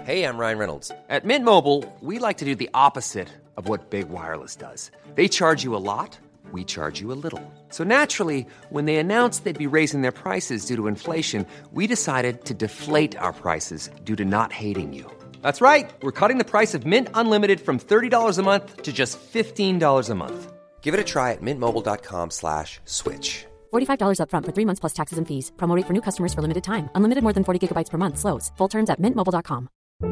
Hey, I'm Ryan Reynolds. At Mint Mobile, we like to do the opposite of what Big Wireless does. They charge you a lot, we charge you a little. So naturally, when they announced they'd be raising their prices due to inflation, we decided to deflate our prices due to not hating you. That's right. We're cutting the price of Mint Unlimited from $30 a month to just $15 a month. Give it a try at mintmobile.com/switch. $45 up front for 3 months plus taxes and fees. Promo rate for new customers for limited time. Unlimited more than 40 gigabytes per month. Slows full terms at mintmobile.com.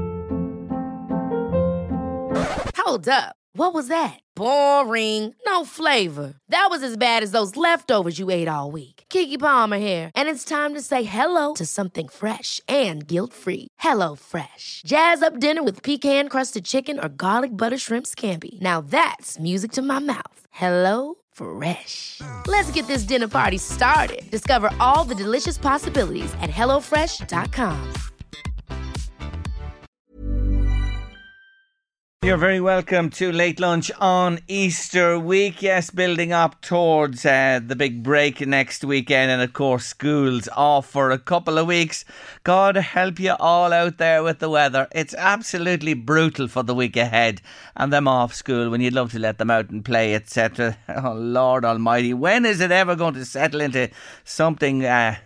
Hold up. What was that? Boring. No flavor. That was as bad as those leftovers you ate all week. Keke Palmer here, and it's time to say hello to something fresh and guilt-free. Hello Fresh. Jazz up dinner with pecan-crusted chicken or garlic butter shrimp scampi. Now that's music to my mouth. Hello Fresh. Let's get this dinner party started. Discover all the delicious possibilities at hellofresh.com. You're very welcome to Late Lunch on Easter week. Yes, building up towards the big break next weekend, and of course school's off for a couple of weeks. God help you all out there with the weather. It's absolutely brutal for the week ahead, and them off school when you'd love to let them out and play, etc. Oh Lord Almighty, when is it ever going to settle into something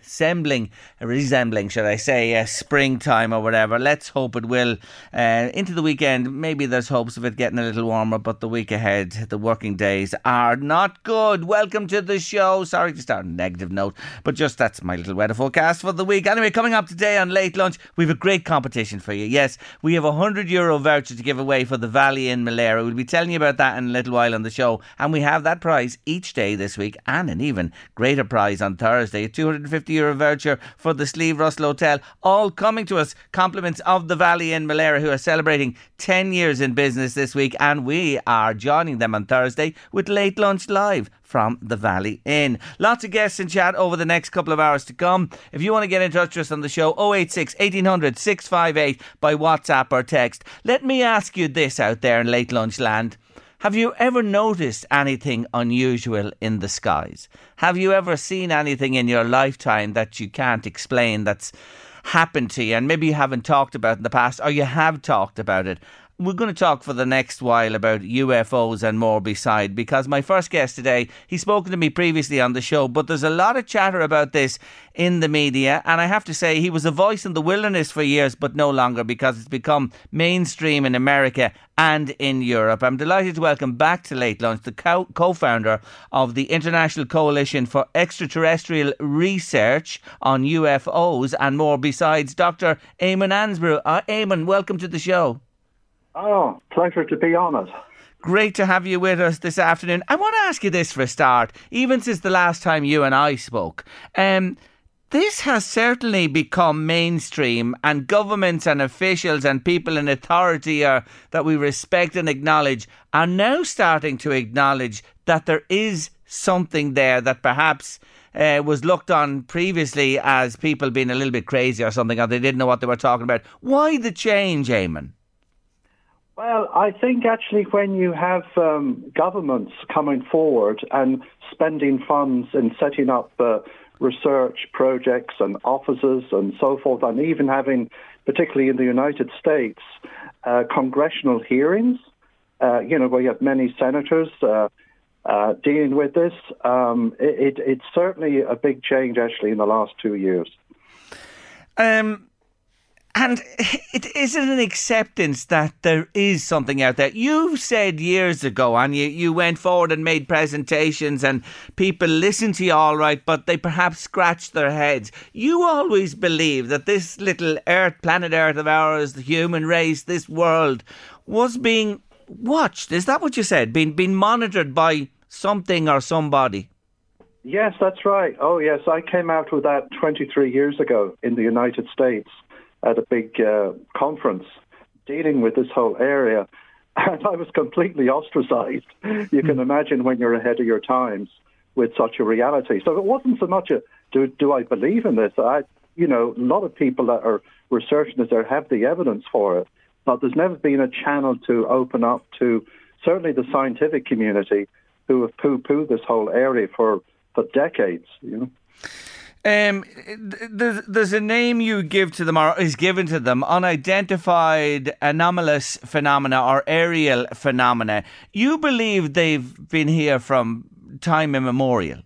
resembling, should I say, springtime or whatever? Let's hope it will. Into the weekend, maybe there's hopes of it getting a little warmer, but the week ahead, the working days are not good. Welcome to the show. Sorry to start on a negative note, but just that's my little weather forecast for the week. Anyway, coming up today on Late Lunch, we have a great competition for you. Yes, we have a €100 voucher to give away for the Valley in Malera. We'll be telling you about that in a little while on the show, and we have that prize each day this week, and an even greater prize on Thursday, a €250 voucher for the Slieve Russell Hotel, all coming to us compliments of the Valley in Malera, who are celebrating 10 years in business this week, and we are joining them on Thursday with Late Lunch Live from the Valley Inn. Lots of guests in chat over the next couple of hours to come. If you want to get in touch with us on the show, 086 1800 658 by WhatsApp or text. Let me ask you this out there in Late Lunch land. Have you ever noticed anything unusual in the skies? Have you ever seen anything in your lifetime that you can't explain that's happened to you, and maybe you haven't talked about in the past, or you have talked about it? We're going to talk for the next while about UFOs and more beside, because my first guest today, he's spoken to me previously on the show, but there's a lot of chatter about this in the media, and I have to say he was a voice in the wilderness for years, but no longer, because it's become mainstream in America and in Europe. I'm delighted to welcome back to Late Lunch the co-founder of the International Coalition for Extraterrestrial Research on UFOs and more besides, Dr. Eamon Ansbro. Eamon, welcome to the show. Oh, pleasure to be on it. Great to have you with us this afternoon. I want to ask you this for a start, even since the last time you and I spoke. This has certainly become mainstream, and governments and officials and people in authority that we respect and acknowledge are now starting to acknowledge that there is something there that perhaps was looked on previously as people being a little bit crazy or something, or they didn't know what they were talking about. Why the change, Eamon? Well, I think actually when you have governments coming forward and spending funds and setting up research projects and offices and so forth, and even having, particularly in the United States, congressional hearings, where you have many senators dealing with this, it's certainly a big change actually in the last 2 years. And is it an acceptance that there is something out there? You said years ago, and you went forward and made presentations, and people listened to you all right, but they perhaps scratched their heads. You always believed that this little planet Earth of ours, the human race, this world, was being watched. Is that what you said? Being monitored by something or somebody? Yes, that's right. Oh, yes, I came out with that 23 years ago in the United States at a big conference dealing with this whole area. And I was completely ostracized. You can imagine when you're ahead of your times with such a reality. So it wasn't so much do I believe in this? A lot of people that are researching this there have the evidence for it. But there's never been a channel to open up to certainly the scientific community who have poo-pooed this whole area for decades, There's a name you give to them, or is given to them, unidentified anomalous phenomena or aerial phenomena. You believe they've been here from time immemorial?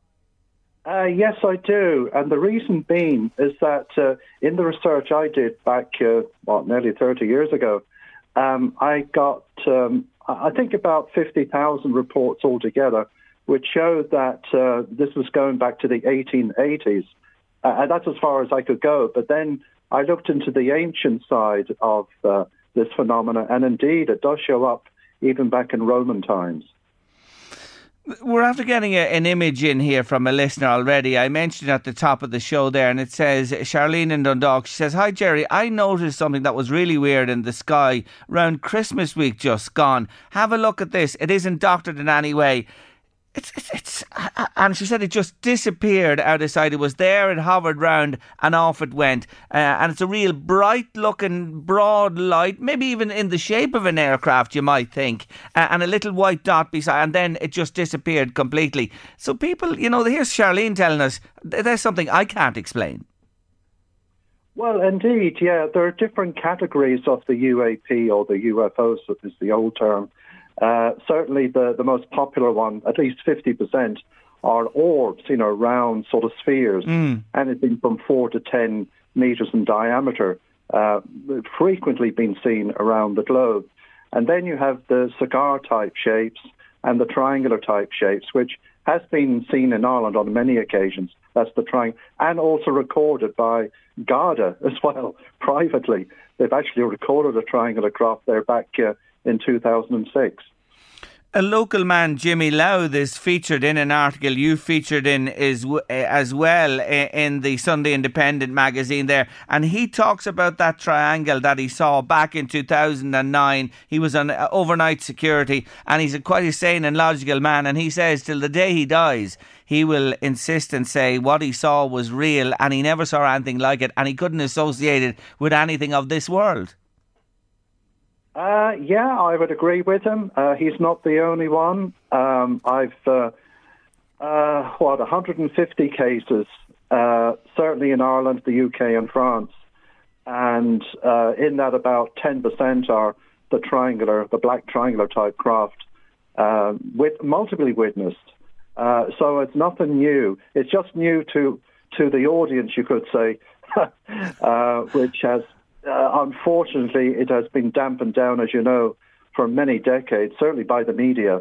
Yes, I do. And the reason being is that in the research I did back, nearly 30 years ago, I got, I think about 50,000 reports altogether, which showed that this was going back to the 1880s. And that's as far as I could go. But then I looked into the ancient side of this phenomena, and indeed it does show up even back in Roman times. We're after getting an image in here from a listener already. I mentioned at the top of the show there, and it says, Charlene in Dundalk, she says, "Hi Jerry, I noticed something that was really weird in the sky around Christmas week just gone. Have a look at this. It isn't doctored in any way. It's and she said it just disappeared out of sight. It was there, it hovered round, and off it went. And it's a real bright-looking, broad light, maybe even in the shape of an aircraft, you might think, and a little white dot beside, and then it just disappeared completely. So people, here's Charlene telling us there's something I can't explain." Well, indeed, yeah. There are different categories of the UAP, or the UFOs, is the old term. Certainly the most popular one, at least 50%, are orbs, round sort of spheres, anything from 4 to 10 meters in diameter, frequently been seen around the globe. And then you have the cigar-type shapes and the triangular-type shapes, which has been seen in Ireland on many occasions. That's the triangle, and also recorded by Garda as well, privately. They've actually recorded a triangular craft there back in 2006. A local man, Jimmy Louth, is featured in an article you featured in as well in the Sunday Independent magazine there, and he talks about that triangle that he saw back in 2009. He was on overnight security, and he's quite a sane and logical man, and he says till the day he dies he will insist and say what he saw was real, and he never saw anything like it, and he couldn't associate it with anything of this world. Yeah, I would agree with him. He's not the only one. I've 150 cases, certainly in Ireland, the UK and France. And in that, about 10% are the black triangular type craft, with multiply witnessed. So it's nothing new. It's just new to the audience, you could say, which has... unfortunately, it has been dampened down, as you know, for many decades, certainly by the media.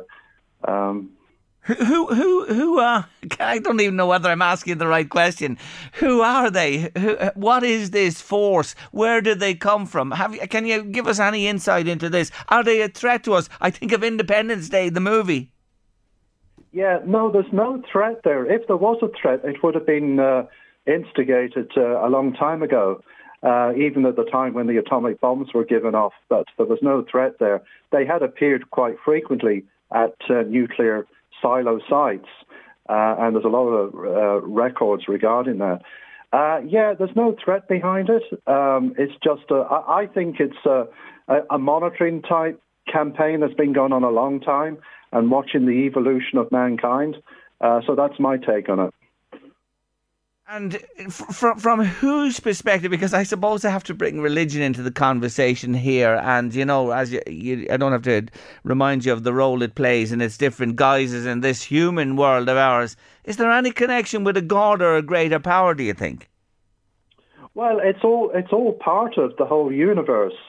Who are... I don't even know whether I'm asking the right question. Who are they? What is this force? Where did they come from? Can you give us any insight into this? Are they a threat to us? I think of Independence Day, the movie. Yeah, no, there's no threat there. If there was a threat, it would have been instigated a long time ago. Even at the time when the atomic bombs were given off, but there was no threat there. They had appeared quite frequently at nuclear silo sites, and there's a lot of records regarding that. Yeah, there's no threat behind it. It's just, I think it's a monitoring type campaign that's been going on a long time and watching the evolution of mankind. So that's my take on it. And from whose perspective? Because I suppose I have to bring religion into the conversation here. And, as I don't have to remind you of the role it plays in its different guises in this human world of ours. Is there any connection with a God or a greater power, do you think? Well, it's all part of the whole universe.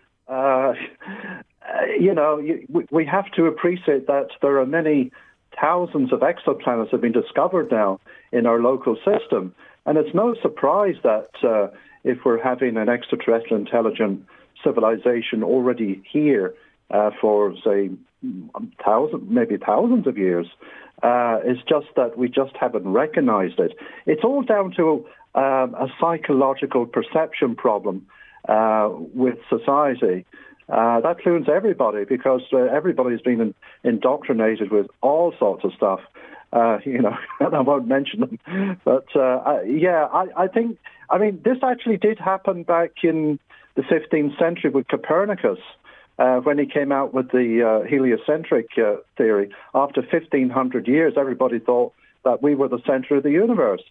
We have to appreciate that there are many thousands of exoplanets have been discovered now in our local system. And it's no surprise that if we're having an extraterrestrial intelligent civilization already here for, say, thousands of years, it's just that we just haven't recognized it. It's all down to a psychological perception problem with society. That includes everybody, because everybody's been indoctrinated with all sorts of stuff, and I won't mention them. But, I think, this actually did happen back in the 15th century with Copernicus, when he came out with the heliocentric theory. After 1,500 years, everybody thought that we were the center of the universe.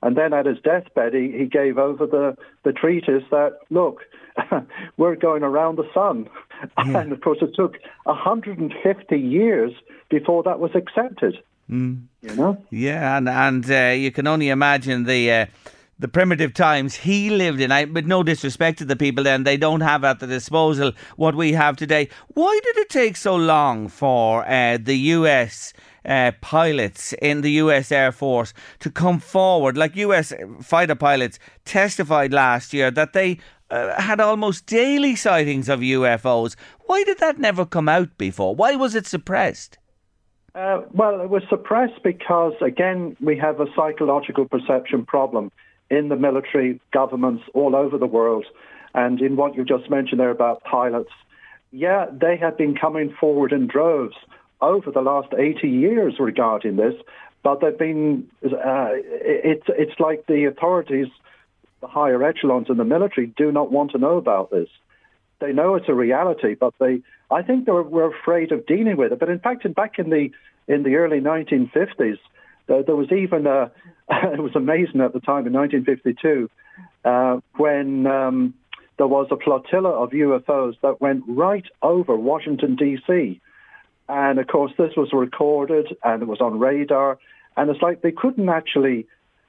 And then at his deathbed, he gave over the treatise that, look, we're going around the sun. Yeah. And, of course, it took 150 years before that was accepted. You know? Yeah, and you can only imagine the primitive times he lived in. But no disrespect to the people then, they don't have at the disposal what we have today. Why did it take so long for the US pilots in the US Air Force to come forward? Like US fighter pilots testified last year that they had almost daily sightings of UFOs. Why did that never come out before? Why was it suppressed? Well, it was suppressed because, again, we have a psychological perception problem in the military, governments all over the world. And in what you just mentioned there about pilots, yeah, they have been coming forward in droves over the last 80 years regarding this, but they've been, it's like the authorities, the higher echelons in the military, do not want to know about this. They know it's a reality, but I think we're afraid of dealing with it. But in fact, back in the early 1950s, there was even it was amazing at the time in 1952 when there was a flotilla of UFOs that went right over Washington, D.C. And of course, this was recorded and it was on radar. And it's like they couldn't actually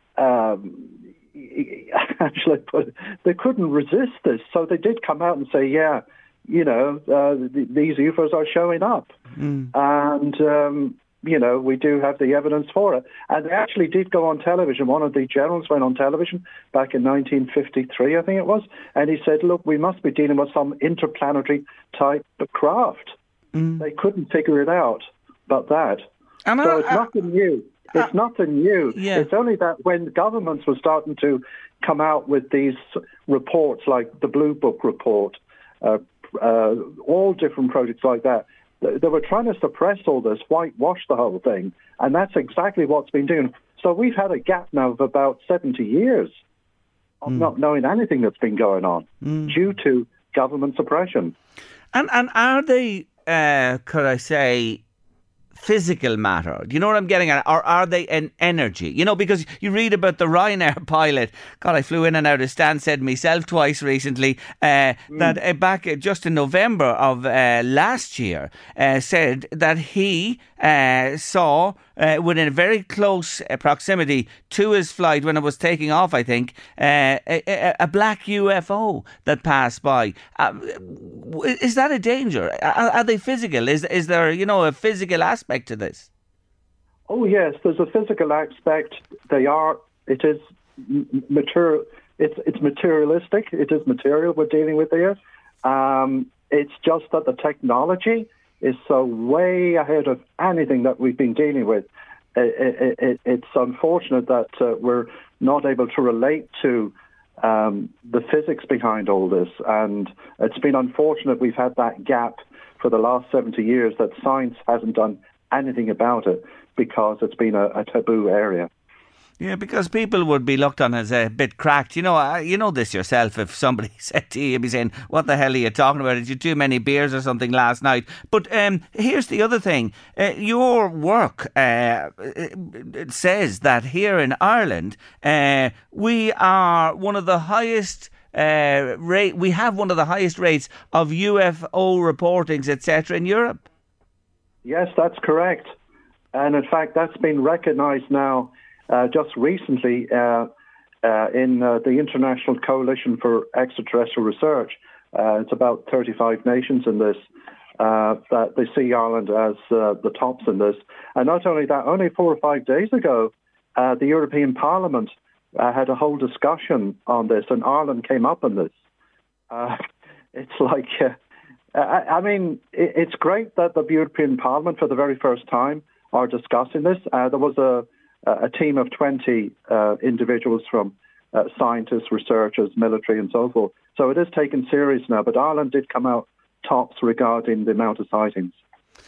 they couldn't resist this. So they did come out and say, yeah, you know, these UFOs are showing up. And, you know, we do have the evidence for it. And they actually did go on television. One of the generals went on television back in 1953, I think it was. And he said, look, we must be dealing with some interplanetary type of craft. They couldn't figure it out, but that. So it's nothing new. It's nothing new. Yeah. It's only that when governments were starting to come out with these reports, like the Blue Book report, all different projects like that, they were trying to suppress all this, whitewash the whole thing, and that's exactly what's been doing. So we've had a gap now of about 70 years of not knowing anything that's been going on due to government suppression. And are they, could I say, physical matter? Do you know what I'm getting at? Or are they an energy? You know, because you read about the Ryanair pilot. God, I flew in and out of Stansted myself twice recently. That back just in November of last year, said that he saw within a very close proximity to his flight when it was taking off, I think, a black UFO that passed by. Is that a danger? Are they physical? Is there, you know, a physical aspect to this? Oh yes, there's a physical aspect. It is material. It's materialistic. It is material we're dealing with here. It's just that the technology is so way ahead of anything that we've been dealing with. It's unfortunate that we're not able to relate to the physics behind all this, and it's been unfortunate we've had that gap for the last 70 years that science hasn't done anything about it because it's been a taboo area. Yeah, because people would be looked on as a bit cracked. You know this yourself. If somebody said to you, you'd be saying, what the hell are you talking about? Did you too many beers or something last night? But here's the other thing. Your work it says that here in Ireland, we are one of the highest we have one of the highest rates of UFO reportings, etc. in Europe. Yes, that's correct. And in fact, that's been recognised now just recently in the International Coalition for Extraterrestrial Research. It's about 35 nations in this that they see Ireland as the tops in this. And not only that, only 4 or 5 days ago, the European Parliament had a whole discussion on this, and Ireland came up on this. It's like, I mean, it's great that the European Parliament, for the very first time, are discussing this. There was a team of 20 individuals from scientists, researchers, military, and so forth. So it is taken serious now. But Ireland did come out tops regarding the amount of sightings.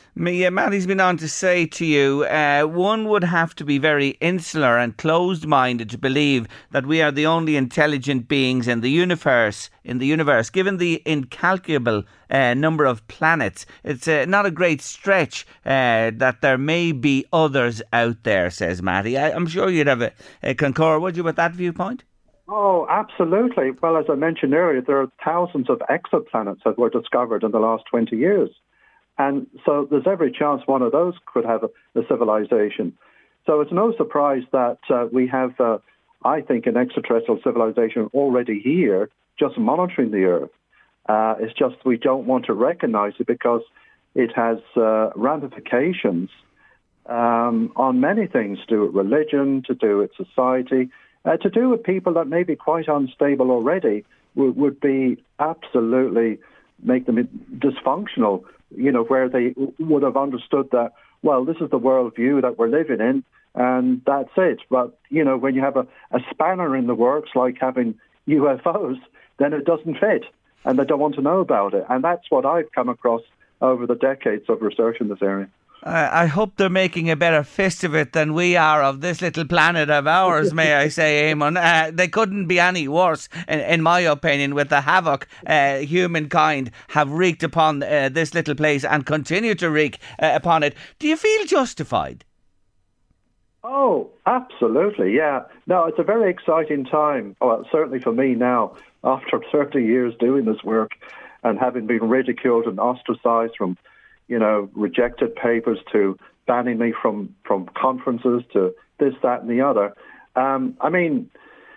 Matty's been on to say to you, one would have to be very insular and closed-minded to believe that we are the only intelligent beings in the universe. Given the incalculable number of planets, it's not a great stretch that there may be others out there, says Matty. I'm sure you'd have a concur, would you, with that viewpoint? Oh, absolutely. Well, as I mentioned earlier, there are thousands of exoplanets that were discovered in the last 20 years. And so there's every chance one of those could have a civilization. So it's no surprise that we have, I think, an extraterrestrial civilization already here, just monitoring the Earth. It's just we don't want to recognize it because it has ramifications on many things, to do with religion, to do with society, to do with people that may be quite unstable already, would be absolutely make them dysfunctional, where they would have understood that, well, this is the worldview that we're living in, and that's it. But, when you have a spanner in the works, like having UFOs, then it doesn't fit, and they don't want to know about it. And that's what I've come across over the decades of research in this area. I hope they're making a better fist of it than we are of this little planet of ours, may I say, Eamon. They couldn't be any worse, in my opinion, with the havoc humankind have wreaked upon this little place and continue to wreak upon it. Do you feel justified? Oh, absolutely, yeah. No, it's a very exciting time. Well, certainly for me now, after 30 years doing this work and having been ridiculed and ostracized from rejected papers to banning me from conferences to this, that, and the other. I'm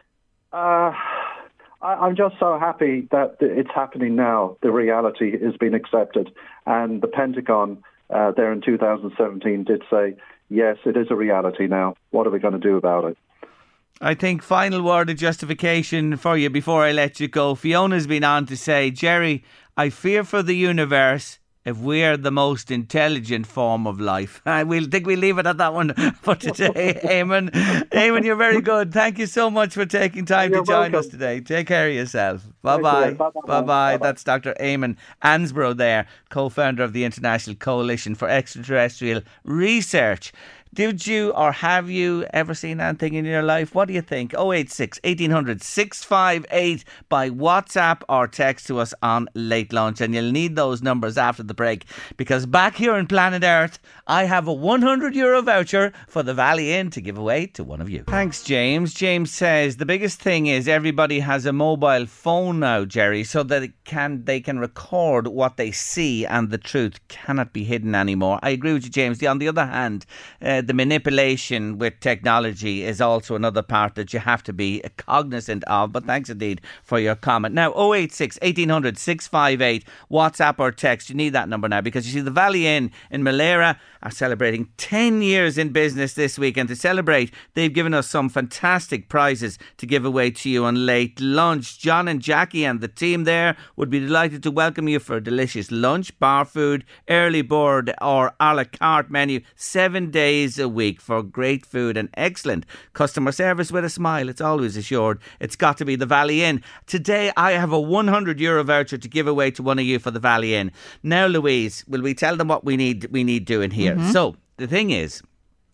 just so happy that it's happening now. The reality is being accepted. And the Pentagon there in 2017 did say, yes, it is a reality now. What are we going to do about it? I think final word of justification for you before I let you go. Fiona's been on to say, Jerry, I fear for the universe if we're the most intelligent form of life. We'll leave it at that one for today, Eamon. Eamon, you're very good. Thank you so much for taking time to join us today. Take care of yourself. Bye-bye. Bye-bye. That's Dr. Eamon Ansbro there, co-founder of the International Coalition for Extraterrestrial Research. Did you or have you ever seen anything in your life? What do you think? 086 1800 658 by WhatsApp or text to us on Late Lunch. And you'll need those numbers after the break, because back here on Planet Earth, I have a €100 voucher for the Valley Inn to give away to one of you. Thanks, James. James says the biggest thing is everybody has a mobile phone now, Jerry, so that they can record what they see and the truth cannot be hidden anymore. I agree with you, James. On the other hand, the manipulation with technology is also another part that you have to be cognizant of. But thanks indeed for your comment. Now, 086 1800 658, WhatsApp or text. You need that number now, because you see the Valley Inn in Malera are celebrating 10 years in business this week. And to celebrate, they've given us some fantastic prizes to give away to you on Late Lunch. John and Jackie and the team there would be delighted to welcome you for a delicious lunch, bar food, early board or a la carte menu, 7 days a week for great food and excellent customer service with a smile. It's always assured. It's got to be the Valley Inn. Today I have a €100 voucher to give away to one of you for the Valley Inn. Now, Louise, will we tell them what we need doing here? So the thing is,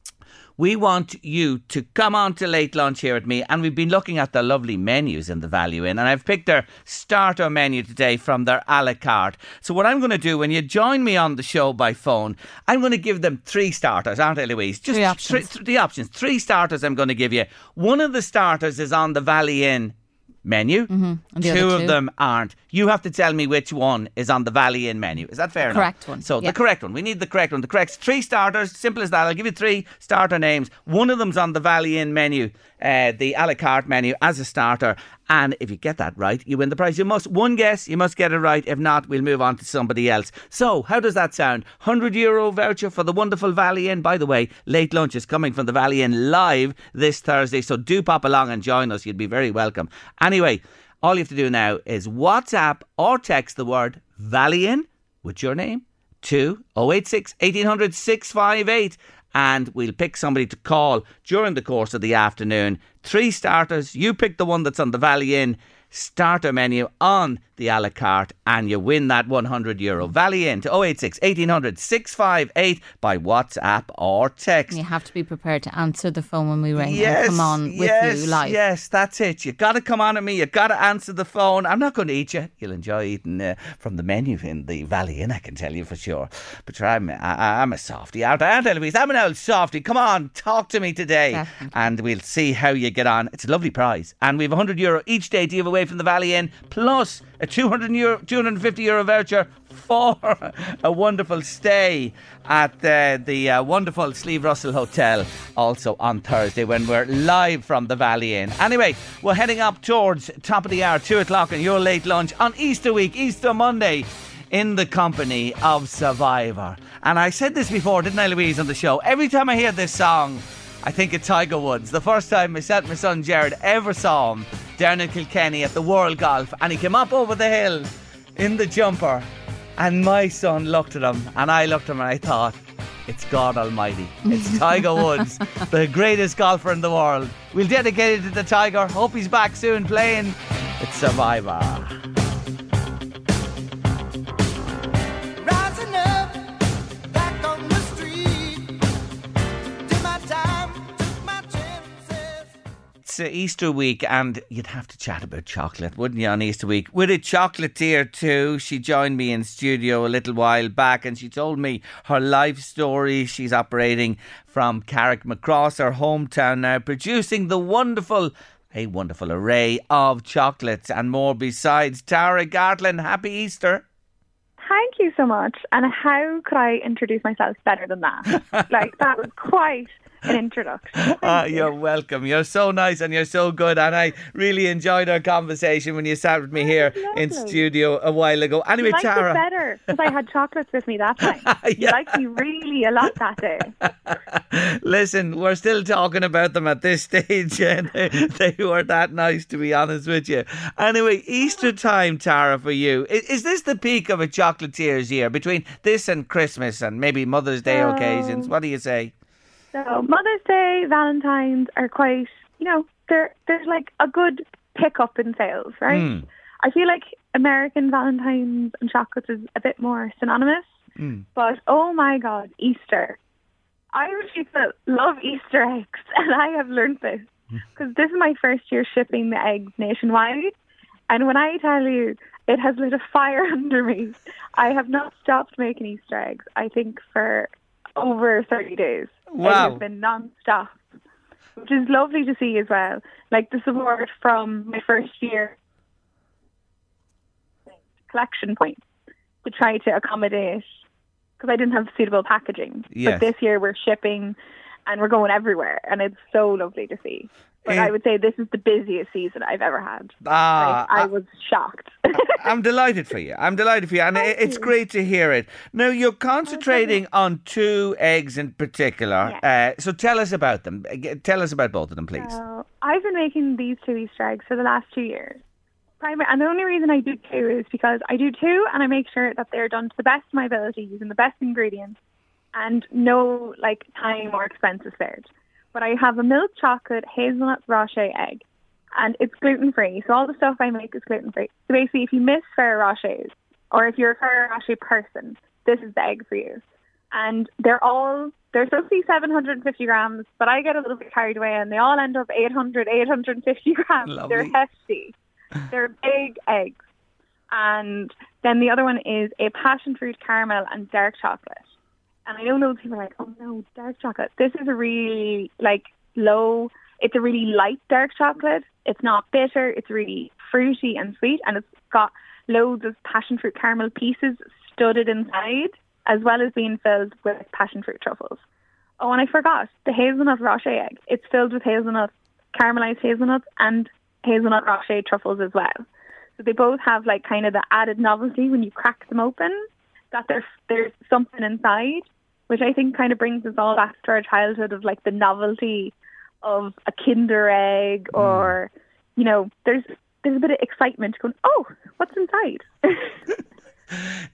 we want you to come on to Late Lunch here at me, and we've been looking at the lovely menus in the Valley Inn, and I've picked their starter menu today from their a la carte. So what I'm going to do when you join me on the show by phone, I'm going to give them 3 starters, aren't I, Louise? Just the options. 3 starters I'm going to give you. One of the starters is on the Valley Inn menu. And two of them aren't. You have to tell me which one is on the Valley Inn menu. Is that fair enough? Correct one. So the correct one. We need the correct one. The correct 3 starters. Simple as that. I'll give you 3 starter names. One of them's on the Valley Inn menu, the a la carte menu as a starter. And if you get that right, you win the prize. You must get it right. If not, we'll move on to somebody else. So, how does that sound? €100 voucher for the wonderful Valley Inn. By the way, Late Lunch is coming from the Valley Inn live this Thursday, so do pop along and join us. You'd be very welcome. Anyway, all you have to do now is WhatsApp or text the word Valley Inn with your name to 086 1800 658. And we'll pick somebody to call during the course of the afternoon. 3 starters. You pick the one that's on the Valley Inn starter menu on the a la carte, and you win that €100. Valley in to 086 1800 658 by WhatsApp or text. You have to be prepared to answer the phone when we ring Yes, and come on with you live. Yes, that's it. You got to come on at me. You got to answer the phone. I'm not going to eat you. You'll enjoy eating from the menu in the Valley Inn, I can tell you for sure. But sure, I'm a softie. Aren't I, Eloise? I'm an old softie. Come on, talk to me today. Definitely. And we'll see how you get on. It's a lovely prize. And we have €100 each day to give away from the Valley Inn, plus a €250 voucher for a wonderful stay at the wonderful Slieve Russell Hotel, also on Thursday when we're live from the Valley Inn. Anyway, we're heading up towards top of the hour, 2 o'clock, and your late lunch on Easter week, Easter Monday, in the company of Survivor. And I said this before, didn't I, Louise, on the show? Every time I hear this song, I think of Tiger Woods. The first time myself and my son Jared ever saw him down in Kilkenny at the World Golf, and he came up over the hill in the jumper, and my son looked at him and I looked at him and I thought, it's God Almighty. It's Tiger Woods, the greatest golfer in the world. We'll dedicate it to the Tiger. Hope he's back soon playing. It's Survivor. Easter week, and you'd have to chat about chocolate, wouldn't you, on Easter week? With a chocolatier too. She joined me in studio a little while back and she told me her life story. She's operating from Carrickmacross, her hometown now, producing a wonderful array of chocolates and more besides. Tara Gartlin, happy Easter. Thank you so much. And how could I introduce myself better than that? That was quite an introduction. You're welcome. You're so nice and you're so good, and I really enjoyed our conversation when you sat with me here in studio a while ago. Anyway, you Tara, it better because I had chocolates with me that time. You liked me really a lot that day. Listen, we're still talking about them at this stage, and they were that nice, to be honest with you. Anyway, Easter time, Tara, for you, is this the peak of a chocolatier's year between this and Christmas and maybe Mother's Day occasions? What do you say? So Mother's Day, Valentine's are quite, there's like a good pickup in sales, right? I feel like American Valentine's and chocolates is a bit more synonymous. But oh my God, Easter. Irish people love Easter eggs, and I have learned this because this is my first year shipping the eggs nationwide. And when I tell you it has lit a fire under me, I have not stopped making Easter eggs, I think, for over 30 days. Wow. It has been non-stop, which is lovely to see as well. Like the support from my first year collection points to try to accommodate, because I didn't have suitable packaging. Yes. But this year we're shipping and we're going everywhere, and it's so lovely to see. But I would say this is the busiest season I've ever had. I was shocked. I'm delighted for you. And it's great to hear it. Now, you're concentrating on 2 eggs in particular. Yeah. So tell us about them. Tell us about both of them, please. I've been making these 2 Easter eggs for the last 2 years. And the only reason I do 2 is because I do 2 and I make sure that they're done to the best of my ability using the best ingredients and no time or expense is spared. But I have a milk chocolate hazelnut rocher egg, and it's gluten-free. So all the stuff I make is gluten-free. So basically, if you miss Ferrero Rochers, or if you're a Ferrero Rocher person, this is the egg for you. And they're supposed to be 750 grams, but I get a little bit carried away, and they all end up 800, 850 grams. Lovely. They're hefty. They're big eggs. And then the other one is a passion fruit caramel and dark chocolate. And I know loads of people are like, oh no, dark chocolate. This is a really it's a really light dark chocolate. It's not bitter. It's really fruity and sweet. And it's got loads of passion fruit caramel pieces studded inside, as well as being filled with passion fruit truffles. Oh, and I forgot, the hazelnut rocher egg. It's filled with caramelized hazelnuts and hazelnut rocher truffles as well. So they both have kind of the added novelty when you crack them open, that there's something inside, which I think kind of brings us all back to our childhood of the novelty of a Kinder egg, or, there's a bit of excitement going, oh, what's inside?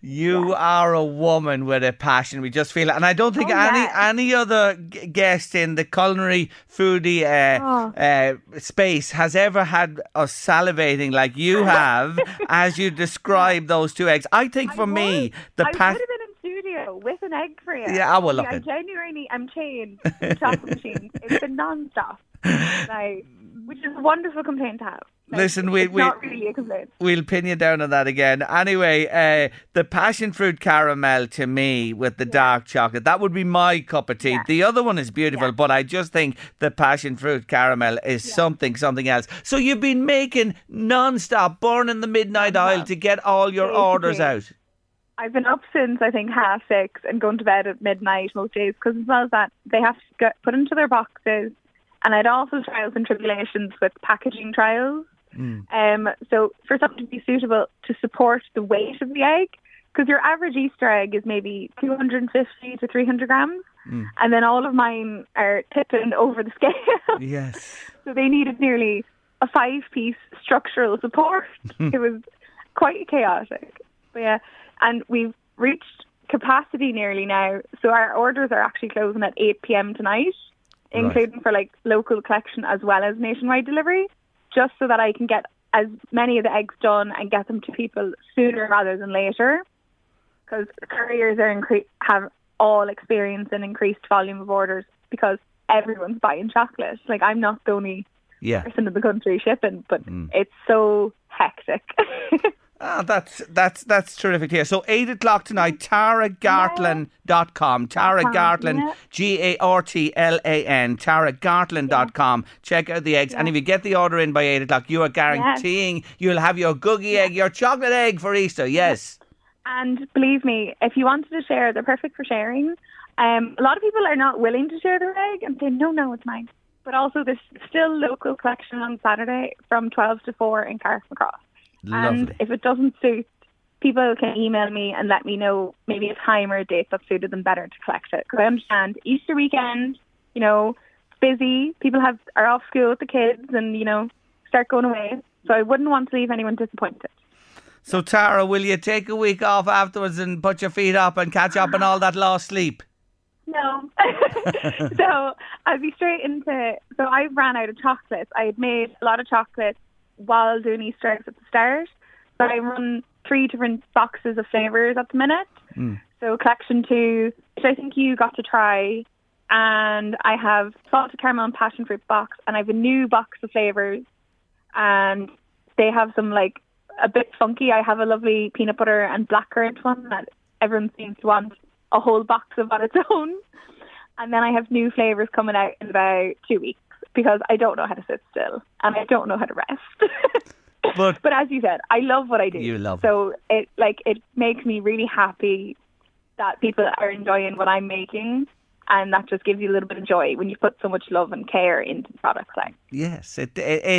You are a woman with a passion. We just feel it. And I don't think any other guest in the culinary foodie space has ever had us salivating like you have as you describe those two eggs. I think for me, the passion... I would have been in studio with an egg for you. Yeah, I will look it. I'm chained to the chocolate machine. It's been non-stop. Which is a wonderful complaint to have. Listen, it's not really a complaint. We'll pin you down on that again. Anyway, the passion fruit caramel to me with the dark chocolate, that would be my cup of tea. Yeah. The other one is beautiful, but I just think the passion fruit caramel is something else. So you've been making non-stop, burning the midnight oil to get all your orders out. I've been up since, I think, 6:30 and going to bed at midnight most days, because as well as that, they have to get put into their boxes. And I'd also trials and tribulations with packaging trials. So for something to be suitable to support the weight of the egg, because your average Easter egg is maybe 250 to 300 grams. And then all of mine are tipping over the scale. Yes. So they needed nearly a 5-piece structural support. It was quite chaotic. But yeah, and we've reached capacity nearly now. So our orders are actually closing at 8 p.m. tonight. Including for local collection as well as nationwide delivery, just so that I can get as many of the eggs done and get them to people sooner rather than later. Because couriers have all experienced an increased volume of orders because everyone's buying chocolate. I'm not the only person in the country shipping, but it's so hectic. That's terrific to hear. So 8 o'clock tonight, TaraGartland.com. Tara Gartland, Gartlan, TaraGartland.com. Check out the eggs. And if you get the order in by 8 o'clock, you are guaranteeing you'll have your googie egg, your chocolate egg for Easter. Yes. And believe me, if you wanted to share, they're perfect for sharing. A lot of people are not willing to share their egg and say, no, it's mine. But also there's still local collection on Saturday from 12 to 4 in Carrickmacross. Lovely. And if it doesn't suit, people can email me and let me know maybe a time or a date that suited them better to collect it. Because I understand Easter weekend, busy. People are off school with the kids and, start going away. So I wouldn't want to leave anyone disappointed. So Tara, will you take a week off afterwards and put your feet up and catch up on all that lost sleep? No. So I'll be straight into... So I ran out of chocolates. I had made a lot of chocolate while doing Easter eggs at the start. So I run 3 different boxes of flavours at the minute. So collection 2, which I think you got to try, and I have salted caramel and passion fruit box, and I have a new box of flavours, and they have some a bit funky. I have a lovely peanut butter and blackcurrant one that everyone seems to want a whole box of on its own. And then I have new flavours coming out in about 2 weeks, because I don't know how to sit still and I don't know how to rest. But as you said, I love what I do. You love so it makes me really happy that people are enjoying what I'm making, and that just gives you a little bit of joy when you put so much love and care into the product. Yes, it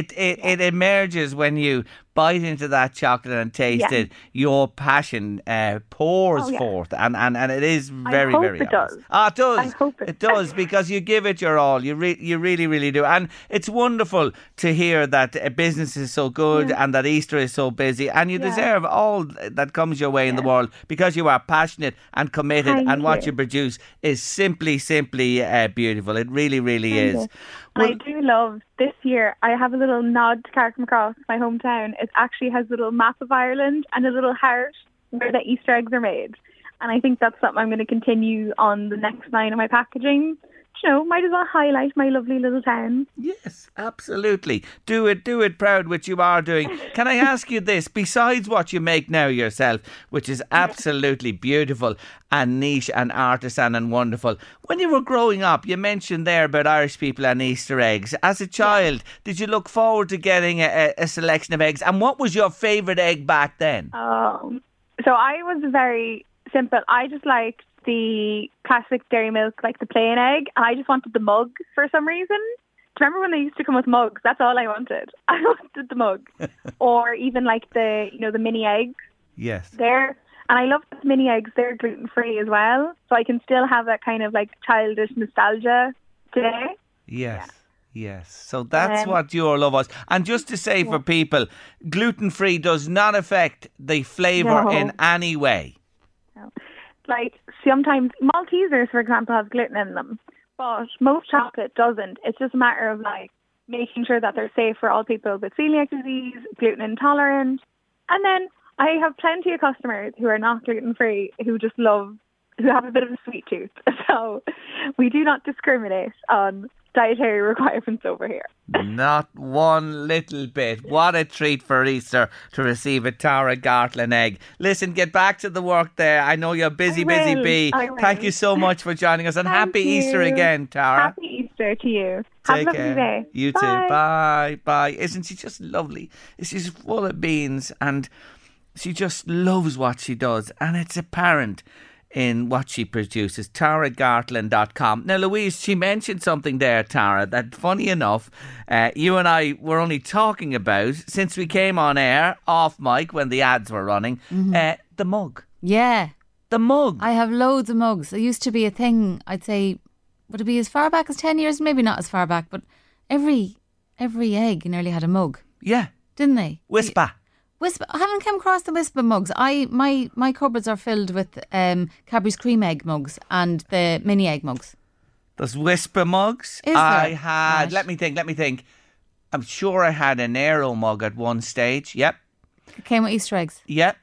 emerges when you bite into that chocolate and taste it. Your passion pours forth, and it is very, very obvious. It does. I hope it does, because you give it your all. You really, really do. And it's wonderful to hear that business is so good and that Easter is so busy, and you deserve all that comes your way in the world, because you are passionate and committed. Thank and what you. you produce is simply beautiful. It really, really is. Well, I do love this year. I have a little nod to Carrickmacross, my hometown. It actually has a little map of Ireland and a little heart where the Easter eggs are made. And I think that's something I'm going to continue on the next line of my packaging. Might as well highlight my lovely little town. Yes, absolutely. Do it proud, which you are doing. Can I ask you this? Besides what you make now yourself, which is absolutely beautiful and niche and artisan and wonderful, when you were growing up, you mentioned there about Irish people and Easter eggs. As a child, did you look forward to getting a selection of eggs? And what was your favourite egg back then? So I was very simple. I just liked the classic dairy milk, the plain egg, and I just wanted the mug for some reason. Do you remember when they used to come with mugs? That's all I wanted. I wanted the mug. Or even the mini eggs. Yes. And I love the mini eggs. They're gluten-free as well, so I can still have that kind of childish nostalgia today. Yes. Yes, so that's what your love was. And just to say for people, gluten-free does not affect the flavour in any way. like sometimes Maltesers, for example, have gluten in them, but most chocolate doesn't. It's just a matter of like making sure that they're safe for all people with celiac disease, gluten intolerant. And then I have plenty of customers who are not gluten-free who have a bit of a sweet tooth. So we do not discriminate on dietary requirements over here. Not one little bit. What a treat for Easter to receive a Tara Gartland egg. Listen, get back to the work there. I know you're busy bee. Thank you so much for joining us, and happy Easter again, Tara. Happy Easter to you. Have a lovely day. You too. Bye. Bye. Isn't she just lovely? She's full of beans, and she just loves what she does, and it's apparent in what she produces. TaraGartland.com. Now, Louise, she mentioned something there, Tara, that funny enough, you and I were only talking about since we came on air, off mic, when the ads were running, the mug. Yeah. The mug. I have loads of mugs. It used to be a thing, I'd say, would it be as far back as 10 years? Maybe not as far back, but every egg nearly had a mug. Yeah. Didn't they? Whisper. I haven't come across the Whisper mugs. My cupboards are filled with Cadbury's cream egg mugs and the mini egg mugs. There's Whisper mugs. Is there? I had, Right. let me think. I'm sure I had an Aero mug at one stage. Yep. It came with Easter eggs. Yep.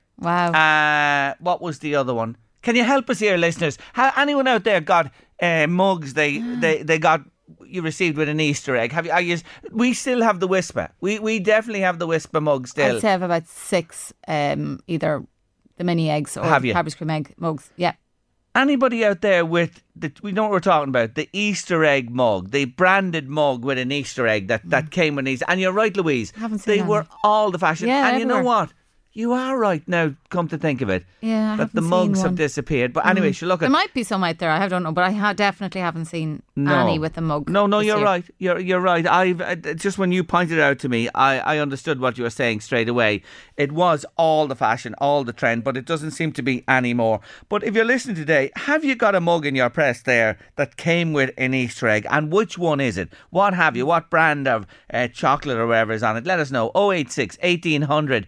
Wow. What was the other one? Can you help us here, listeners? Anyone out there got mugs they got you received with an Easter egg? We still have the Whisper. We definitely have the Whisper mug still. I'd say I have about 6 either the mini eggs or the Cadbury's cream egg mugs. Yeah. Anybody out there with we know what we're talking about, the Easter egg mug, the branded mug with an Easter egg that came with these. And you're right, Louise. Haven't seen they any. were all the fashion. Yeah, and you know everywhere. what? You are right now, come to think of it. Yeah, I that the haven't mugs seen have one. disappeared. But anyway, look There at. might be some out there. I don't know, but I definitely haven't seen any with a mug. No, this you're year. right. You're right. I've just when you pointed it out to me, I understood what you were saying straight away. It was all the fashion, all the trend, but it doesn't seem to be anymore. But if you're listening today, have you got a mug in your press there that came with an Easter egg? And which one is it? What have you? What brand of chocolate or whatever is on it? Let us know. 086 1800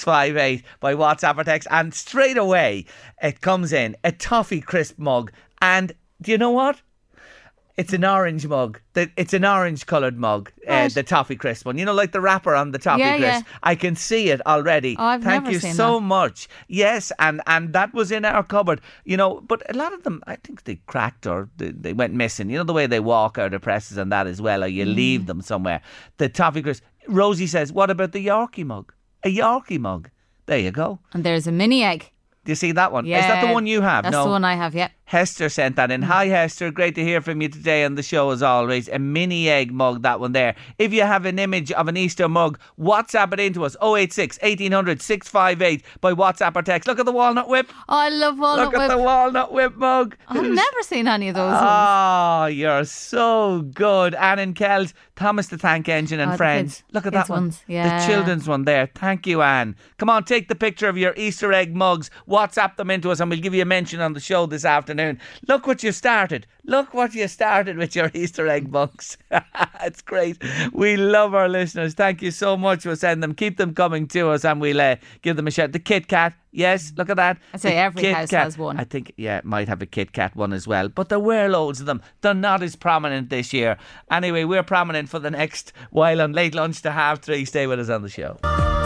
658 by WhatsApp or text. And straight away, it comes in a toffee crisp mug. And do you know what? It's an orange mug. It's an orange coloured mug, Right. the toffee crisp one. You know, like the wrapper on the toffee Yeah, crisp. yeah. I can see it already. Oh, I've Thank never you seen so that. much. Yes, and that was in our cupboard. You know, but a lot of them, I think they cracked or they went missing. You know the way they walk out of presses and that as well, or you leave them somewhere. The toffee crisp. Rosie says, what about the Yorkie mug? A Yorkie mug. There you go. And there's a mini egg. Do you see that one? Yeah. Is that the one you have? That's No. the one I have, yeah. Hester sent that in. Hi Hester, great to hear from you today on the show as always. A mini egg mug, that one there. If you have an image of an Easter mug, WhatsApp it into us. 086 1800 658 by WhatsApp or text. Look at the walnut whip. Oh, I love walnut Look at the whip. walnut whip mug. I've never seen any of those ones. Oh, you're so good. Anne and Kells, Thomas the Tank Engine and Oh, the Friends. kids- Look at kids that one. ones, yeah. The children's one there. Thank you, Anne. Come on, take the picture of your Easter egg mugs. WhatsApp them into us and we'll give you a mention on the show this afternoon. Look what you started. Look what you started with your Easter egg mugs. It's great. We love our listeners. Thank you so much for sending them. Keep them coming to us and we'll give them a shout. The Kit Kat. Yes, look at that. I'd say The every Kit house Kat. has one. I think, yeah, it might have a Kit Kat one as well. But there were loads of them. They're not as prominent this year. Anyway, we're prominent for the next while on Late Lunch to 3:30. Stay with us on the show.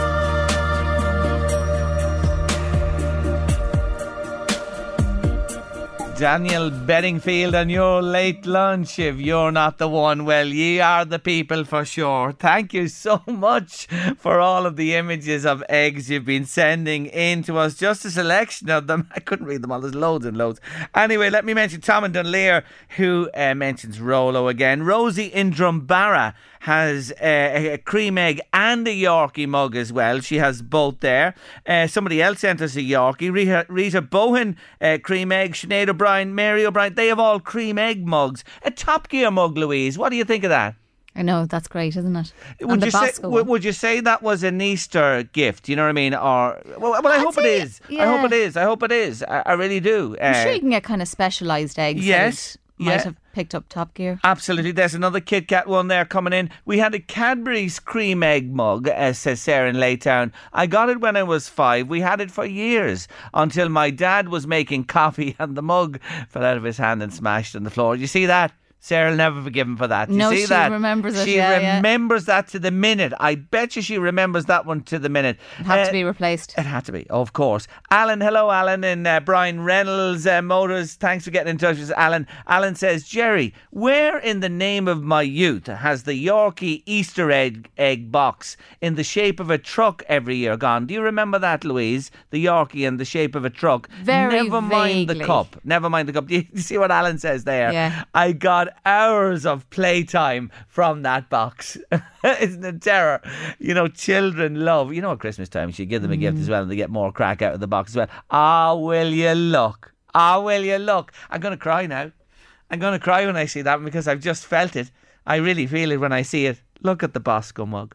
Daniel Bedingfield and your late lunch. If you're not the one, well, ye are the people for sure. Thank you so much for all of the images of eggs you've been sending in to us. Just a selection of them. I couldn't read them all. There's loads and loads. Anyway, let me mention Tom and Dunleer, who mentions Rolo again. Rosie in Drumbarra has a cream egg and a Yorkie mug as well. She has both there. Somebody else sent us a Yorkie. Rita Bowen, cream egg. Sinead O'Brien, Mary O'Brien. They have all cream egg mugs. A Top Gear mug, Louise. What do you think of that? I know, that's great, isn't it? Would you say that was an Easter gift? You know what I mean? Or well, I hope it is. Yeah. I hope it is. I hope it is. I really do. I'm sure you can get kind of specialised eggs. Yes. might have picked up Top Gear. Absolutely. There's another Kit Kat one there coming in. We had a Cadbury's cream egg mug, says Sarah in Laytown. I got it when I was 5. We had it for years until my dad was making coffee and the mug fell out of his hand and smashed on the floor. You see that? Sarah will never forgive him for that. You see that? She remembers it. She remembers that to the minute. I bet you she remembers that one to the minute. It had to be replaced. It had to be, of course. Alan, hello Alan in Brian Reynolds Motors. Thanks for getting in touch with us, Alan. Alan says, Jerry, where in the name of my youth has the Yorkie Easter egg box in the shape of a truck every year gone? Do you remember that, Louise? The Yorkie in the shape of a truck. Very Never mind the vaguely. cup. Never mind the cup. Do you see what Alan says there? Yeah. I got hours of playtime from that box. Isn't it terror? You know, children love, you know, at Christmas time you should give them a gift as well and they get more crack out of the box as well. Ah, will you look? Ah, will you look? I'm going to cry now. I'm going to cry when I see that because I've just felt it. I really feel it when I see it. Look at the Bosco mug.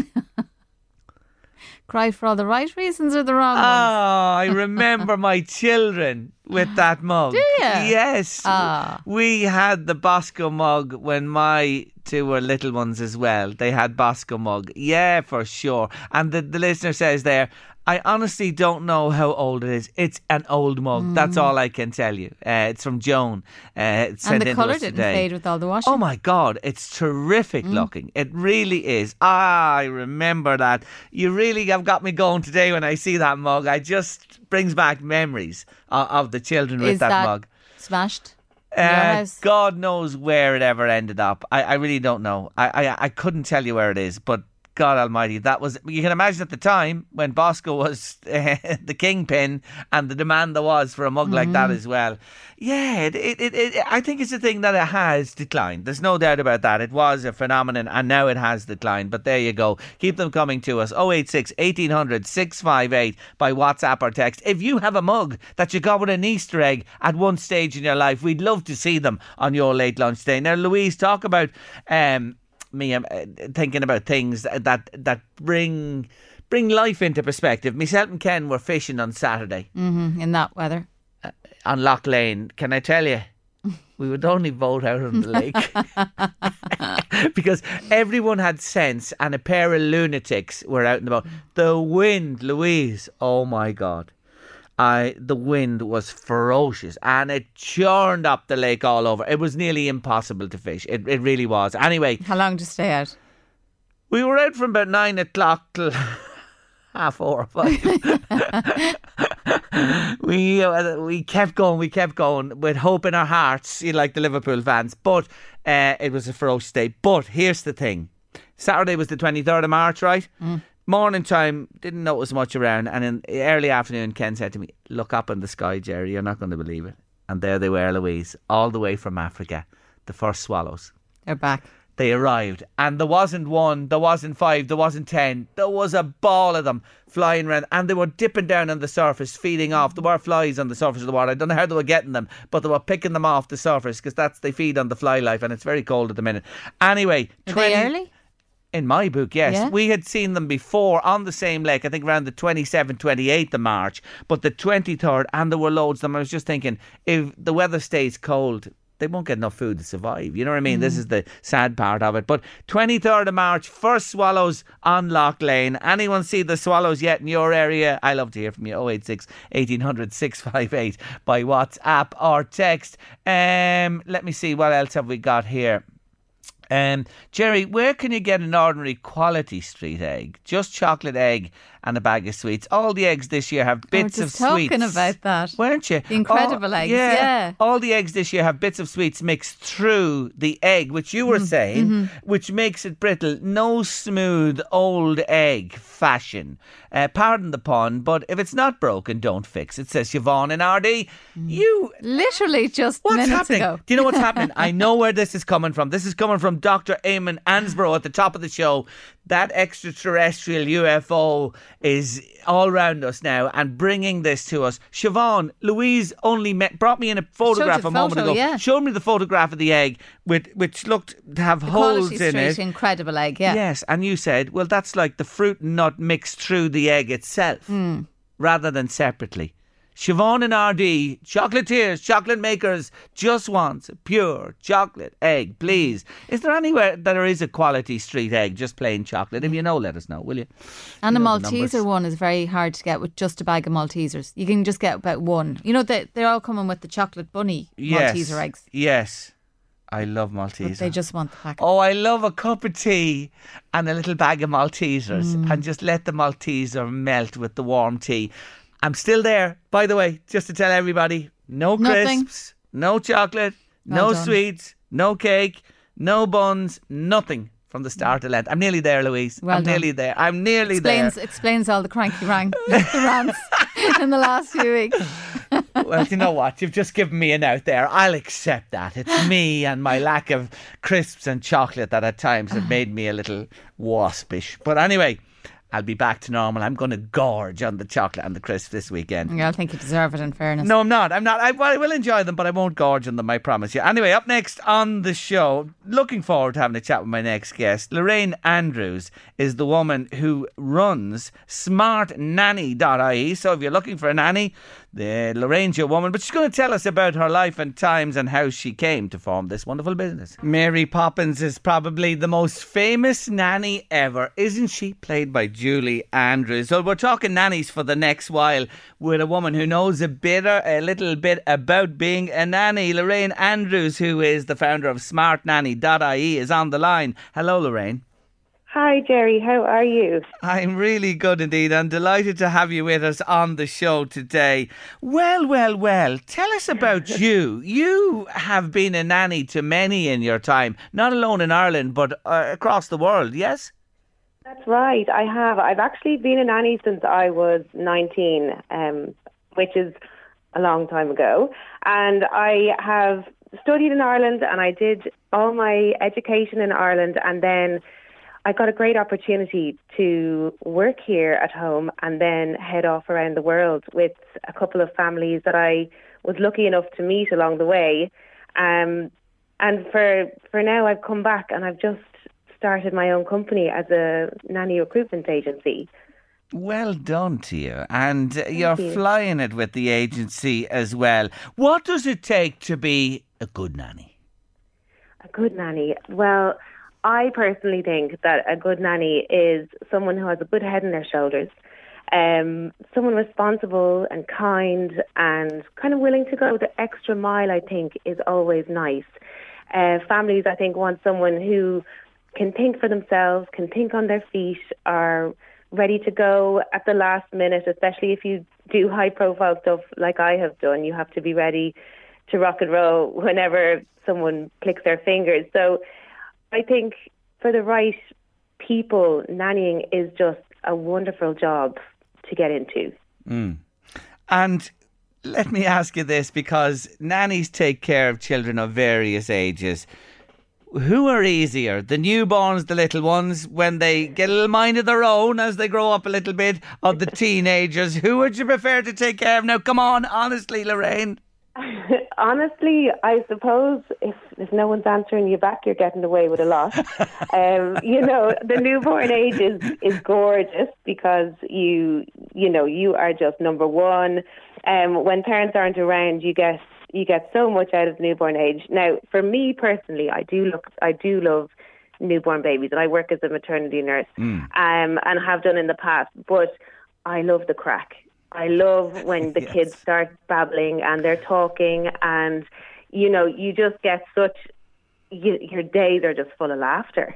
Cry for all the right reasons or the wrong ones? Oh, I remember my children with that mug. Do you? Yes. Ah. We had the Bosco mug when my 2 were little ones as well. They had Bosco mug. Yeah, for sure. And the listener says there, I honestly don't know how old it is. It's an old mug. That's all I can tell you. It's from Joan. And the colour didn't fade with all the washing. Oh my God, it's terrific looking. It really is. I remember that. You really have got me going today when I see that mug. I just brings back memories of the children with that mug. Smashed? In your house? God knows where it ever ended up. I really don't know. I couldn't tell you where it is, but God almighty, that was, you can imagine at the time when Bosco was the kingpin and the demand there was for a mug like that as well. Yeah, I think it's a thing that it has declined. There's no doubt about that. It was a phenomenon and now it has declined. But there you go. Keep them coming to us. 086 1800 658 by WhatsApp or text. If you have a mug that you got with an Easter egg at one stage in your life, we'd love to see them on your late lunch day. Now, Louise, talk about me thinking about things that bring life into perspective. Myself and Ken were fishing on Saturday. In that weather. On Loch Lane. Can I tell you, we would only boat out on the lake. Because everyone had sense and a pair of lunatics were out in the boat. The wind, Louise, oh my God. The wind was ferocious and it churned up the lake all over. It was nearly impossible to fish. It really was. Anyway. How long did you stay out? We were out from about 9 o'clock till 4:30 or 5. We kept going with hope in our hearts, like the Liverpool fans. But it was a ferocious day. But here's the thing. Saturday was the 23rd of March, right? Morning time, didn't notice much around, and in the early afternoon Ken said to me, look up in the sky, Jerry, you're not going to believe it. And there they were, Louise, all the way from Africa, the first swallows. They're back. They arrived, and there wasn't 1, there wasn't 5, there wasn't 10, there was a ball of them flying around, and they were dipping down on the surface, feeding off. There were flies on the surface of the water. I don't know how they were getting them, but they were picking them off the surface because they feed on the fly life, and it's very cold at the minute. Anyway, Are they early? In my book, yes. Yeah. We had seen them before on the same lake, I think around the 27th, 28th of March, but the 23rd, and there were loads of them. I was just thinking, if the weather stays cold, they won't get enough food to survive. You know what I mean? This is the sad part of it. But 23rd of March, first swallows on Loch Lane. Anyone see the swallows yet in your area? I love to hear from you. 086 1800 658 by WhatsApp or text. Let me see, what else have we got here? Jerry, where can you get an ordinary quality street egg? Just chocolate egg and a bag of sweets. All the eggs this year have bits of sweets. Talking about that. Weren't you? The incredible eggs, yeah. All the eggs this year have bits of sweets mixed through the egg, which you were saying, which makes it brittle. No smooth old egg fashion. Pardon the pun, but if it's not broken, don't fix it, says Siobhan in RD. You... Literally just what's minutes happening? ago. Do you know what's happening? I know where this is coming from. This is coming from Dr. Eamon Ansbro at the top of the show. That extraterrestrial UFO is all around us now and bringing this to us. Siobhan, Louise only brought me in a photograph a moment ago. Yeah. Showed me the photograph of the egg, which looked to have holes in Quality it. Street, incredible egg, yeah. Yes, and you said, well, that's like the fruit and nut mixed through the egg itself rather than separately. Siobhan and RD, chocolatiers, chocolate makers, just wants a pure chocolate egg, please. Is there anywhere that there is a quality street egg, just plain chocolate? If you know, let us know, will you? And You a know the Malteser numbers. one is very hard to get with just a bag of Maltesers. You can just get about one. You know, they're all coming with the chocolate bunny Malteser eggs. Yes. I love But Maltesers. they just want the packet. Oh, I love a cup of tea and a little bag of Maltesers and just let the Malteser melt with the warm tea. I'm still there, by the way, just to tell everybody, no Nothing. crisps, no chocolate, Well no done. sweets, no cake, no buns, nothing from the start to Lent. I'm nearly there, Louise. Well I'm done. nearly there. I'm nearly Explains all the cranky rants in the last few weeks. there. Well, you know what? You've just given me an out there. I'll accept that. It's me and my lack of crisps and chocolate that at times have made me a little waspish. But anyway, I'll be back to normal. I'm going to gorge on the chocolate and the crisps this weekend. Yeah, I think you deserve it, in fairness. No, I'm not. I will enjoy them, but I won't gorge on them, I promise you. Anyway, up next on the show, looking forward to having a chat with my next guest. Lorraine Andrews is the woman who runs smartnanny.ie. So if you're looking for a nanny, Lorraine's your woman. But she's going to tell us about her life and times and how she came to form this wonderful business. Mary Poppins is probably the most famous nanny ever, isn't she? Played by Julie Andrews. So we're talking nannies for the next while with a woman who knows a little bit about being a nanny. Lorraine Andrews, who is the founder of smartnanny.ie, is on the line. Hello, Lorraine. Hi, Jerry. How are you? I'm really good indeed. I'm delighted to have you with us on the show today. Well. Tell us about you. You have been a nanny to many in your time, not alone in Ireland, but across the world, yes? That's right. I have. I've actually been a nanny since I was 19, which is a long time ago. And I have studied in Ireland and I did all my education in Ireland, and then I got a great opportunity to work here at home and then head off around the world with a couple of families that I was lucky enough to meet along the way. And for now, I've come back and I've just started my own company as a nanny recruitment agency. Well done to you. And you're you. flying it with the agency as well. What does it take to be a good nanny? A good nanny? Well, I personally think that a good nanny is someone who has a good head on their shoulders, someone responsible and kind and kind of willing to go the extra mile, I think, is always nice. Families, I think, want someone who can think for themselves, can think on their feet, are ready to go at the last minute, especially if you do high-profile stuff like I have done. You have to be ready to rock and roll whenever someone clicks their fingers. So I think for the right people, nannying is just a wonderful job to get into. And let me ask you this, because nannies take care of children of various ages. Who are easier, the newborns, the little ones, when they get a little mind of their own as they grow up a little bit, or the teenagers? Who would you prefer to take care of? Now, come on, honestly, Lorraine. Honestly, I suppose if no one's answering you back, you're getting away with a lot. The newborn age is gorgeous because you are just number one. When parents aren't around, you get so much out of newborn age. Now, for me personally, I do love newborn babies, and I work as a maternity nurse, and have done in the past. But I love the crack. I love when the kids start babbling and they're talking, and you just get your days are just full of laughter.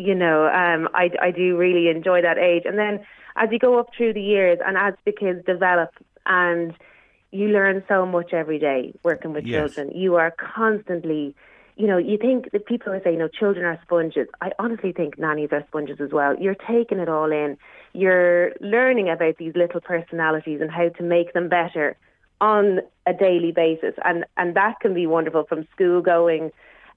I do really enjoy that age. And then as you go up through the years and as the kids develop, and you learn so much every day working with children, you are constantly, you think that people are saying, children are sponges. I honestly think nannies are sponges as well. You're taking it all in. You're learning about these little personalities and how to make them better on a daily basis. And that can be wonderful, from school going,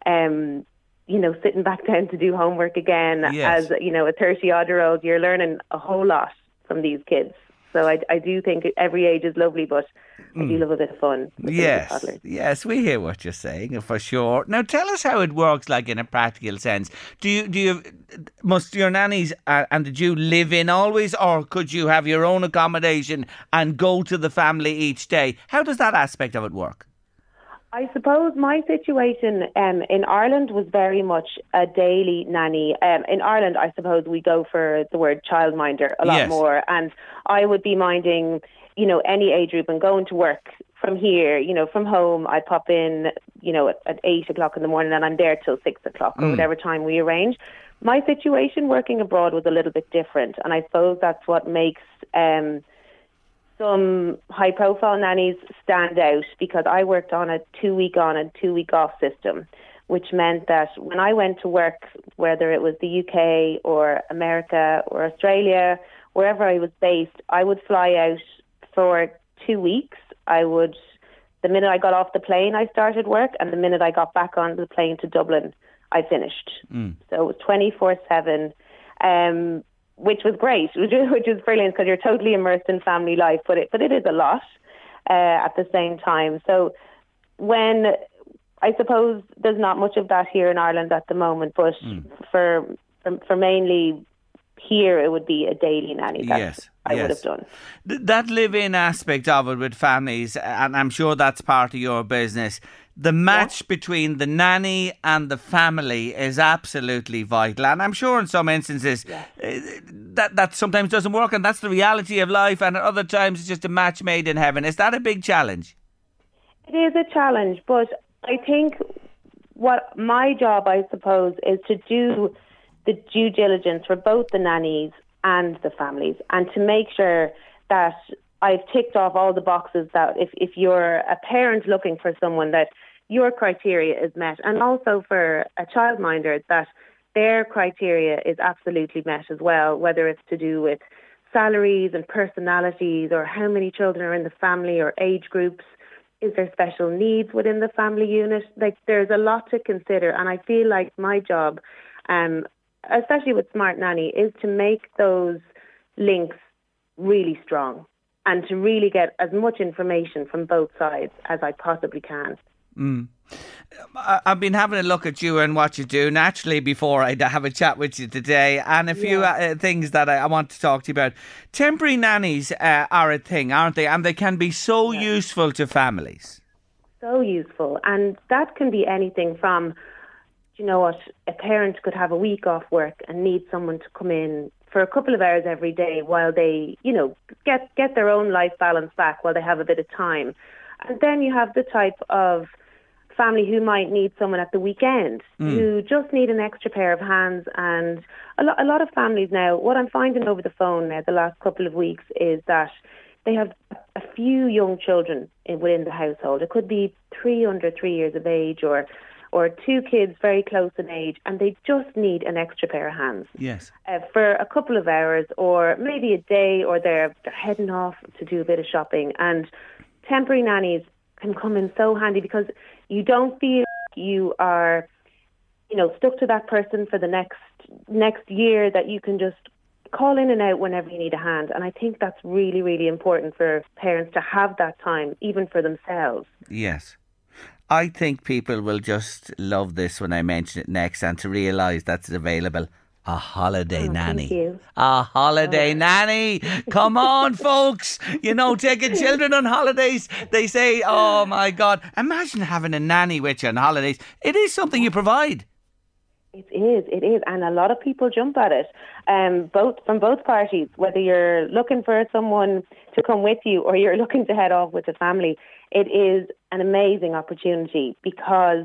sitting back down to do homework again. As, a 30-odd-year-old, you're learning a whole lot from these kids. So I do think every age is lovely, but I do love a bit of fun. With the toddlers. Yes, we hear what you're saying for sure. Now, tell us how it works, like in a practical sense. Must your nannies and did you live in always, or could you have your own accommodation and go to the family each day? How does that aspect of it work? I suppose my situation in Ireland was very much a daily nanny. In Ireland, I suppose we go for the word childminder a lot more. And I would be minding, any age group and going to work from here, from home. I'd pop in, at 8 o'clock in the morning and I'm there till 6 o'clock or whatever time we arrange. My situation working abroad was a little bit different. And I suppose that's what makes some high-profile nannies stand out, because I worked on a 2-week on and 2-week off system, which meant that when I went to work, whether it was the UK or America or Australia, wherever I was based, I would fly out for 2 weeks. The minute I got off the plane, I started work, and the minute I got back on the plane to Dublin, I finished. So it was 24/7. Which was great, which is brilliant, because you're totally immersed in family life, but it is a lot at the same time. So when, I suppose there's not much of that here in Ireland at the moment, but for mainly here it would be a daily nanny that I would have done. That live-in aspect of it with families, and I'm sure that's part of your business, the match between the nanny and the family is absolutely vital. And I'm sure in some instances that sometimes doesn't work, and that's the reality of life. And at other times it's just a match made in heaven. Is that a big challenge? It is a challenge, but I think what my job, I suppose, is to do the due diligence for both the nannies and the families, and to make sure that I've ticked off all the boxes that if you're a parent looking for someone, that your criteria is met, and also for a childminder that their criteria is absolutely met as well, whether it's to do with salaries and personalities, or how many children are in the family, or age groups. Is there special needs within the family unit? Like, there's a lot to consider, and I feel like my job, especially with Smart Nanny, is to make those links really strong and to really get as much information from both sides as I possibly can. I've been having a look at you and what you do naturally before I have a chat with you today, and a few things that I want to talk to you about. Temporary nannies are a thing, aren't they? And they can be so useful to families. So useful. And that can be anything from, a parent could have a week off work and need someone to come in for a couple of hours every day while they, get their own life balance back while they have a bit of time. And then you have the type of family who might need someone at the weekend, who just need an extra pair of hands. And a lot of families now, what I'm finding over the phone now the last couple of weeks is that they have a few young children within the household. It could be 3 under 3 years of age, or 2 kids very close in age, and they just need an extra pair of hands. Yes. For a couple of hours, or maybe a day, or they're heading off to do a bit of shopping. And temporary nannies can come in so handy, because you don't feel like you are, stuck to that person for the next year, that you can just call in and out whenever you need a hand. And I think that's really, really important for parents to have that time, even for themselves. Yes. I think people will just love this when I mention it next, and to realise that's available. A holiday nanny. Thank you. A holiday nanny. Come on, folks. Taking children on holidays. They say, oh my God, imagine having a nanny with you on holidays. It is something you provide. It is. And a lot of people jump at it, from both parties, whether you're looking for someone to come with you or you're looking to head off with the family. It is an amazing opportunity, because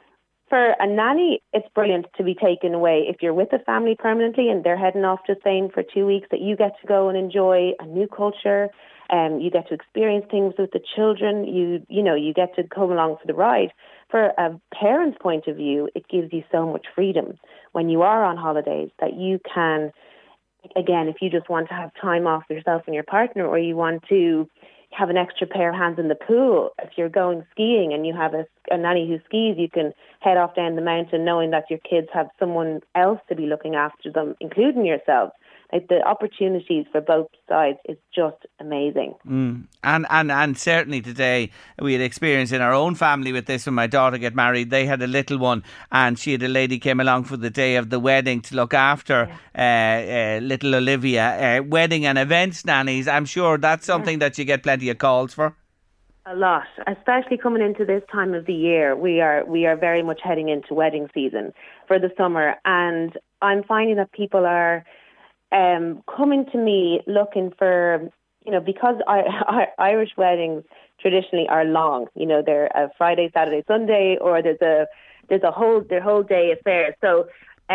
for a nanny, it's brilliant to be taken away. If you're with a family permanently and they're heading off to Spain for 2 weeks, that you get to go and enjoy a new culture, you get to experience things with the children, you get to come along for the ride. For a parent's point of view, it gives you so much freedom when you are on holidays, that you can, again, if you just want to have time off yourself and your partner, or you want to have an extra pair of hands in the pool. If you're going skiing and you have a nanny who skis, you can head off down the mountain knowing that your kids have someone else to be looking after them, including yourself. Like the opportunities for both sides is just amazing. And certainly today we had experience in our own family with this. When my daughter got married, they had a little one, and she had a lady came along for the day of the wedding to look after little Olivia. Wedding and events nannies. I'm sure that's something that you get plenty of calls for. A lot, especially coming into this time of the year. We are very much heading into wedding season for the summer, and I'm finding that people are coming to me looking for, because Irish weddings traditionally are long. They're a Friday, Saturday, Sunday, or there's a whole day affair. So,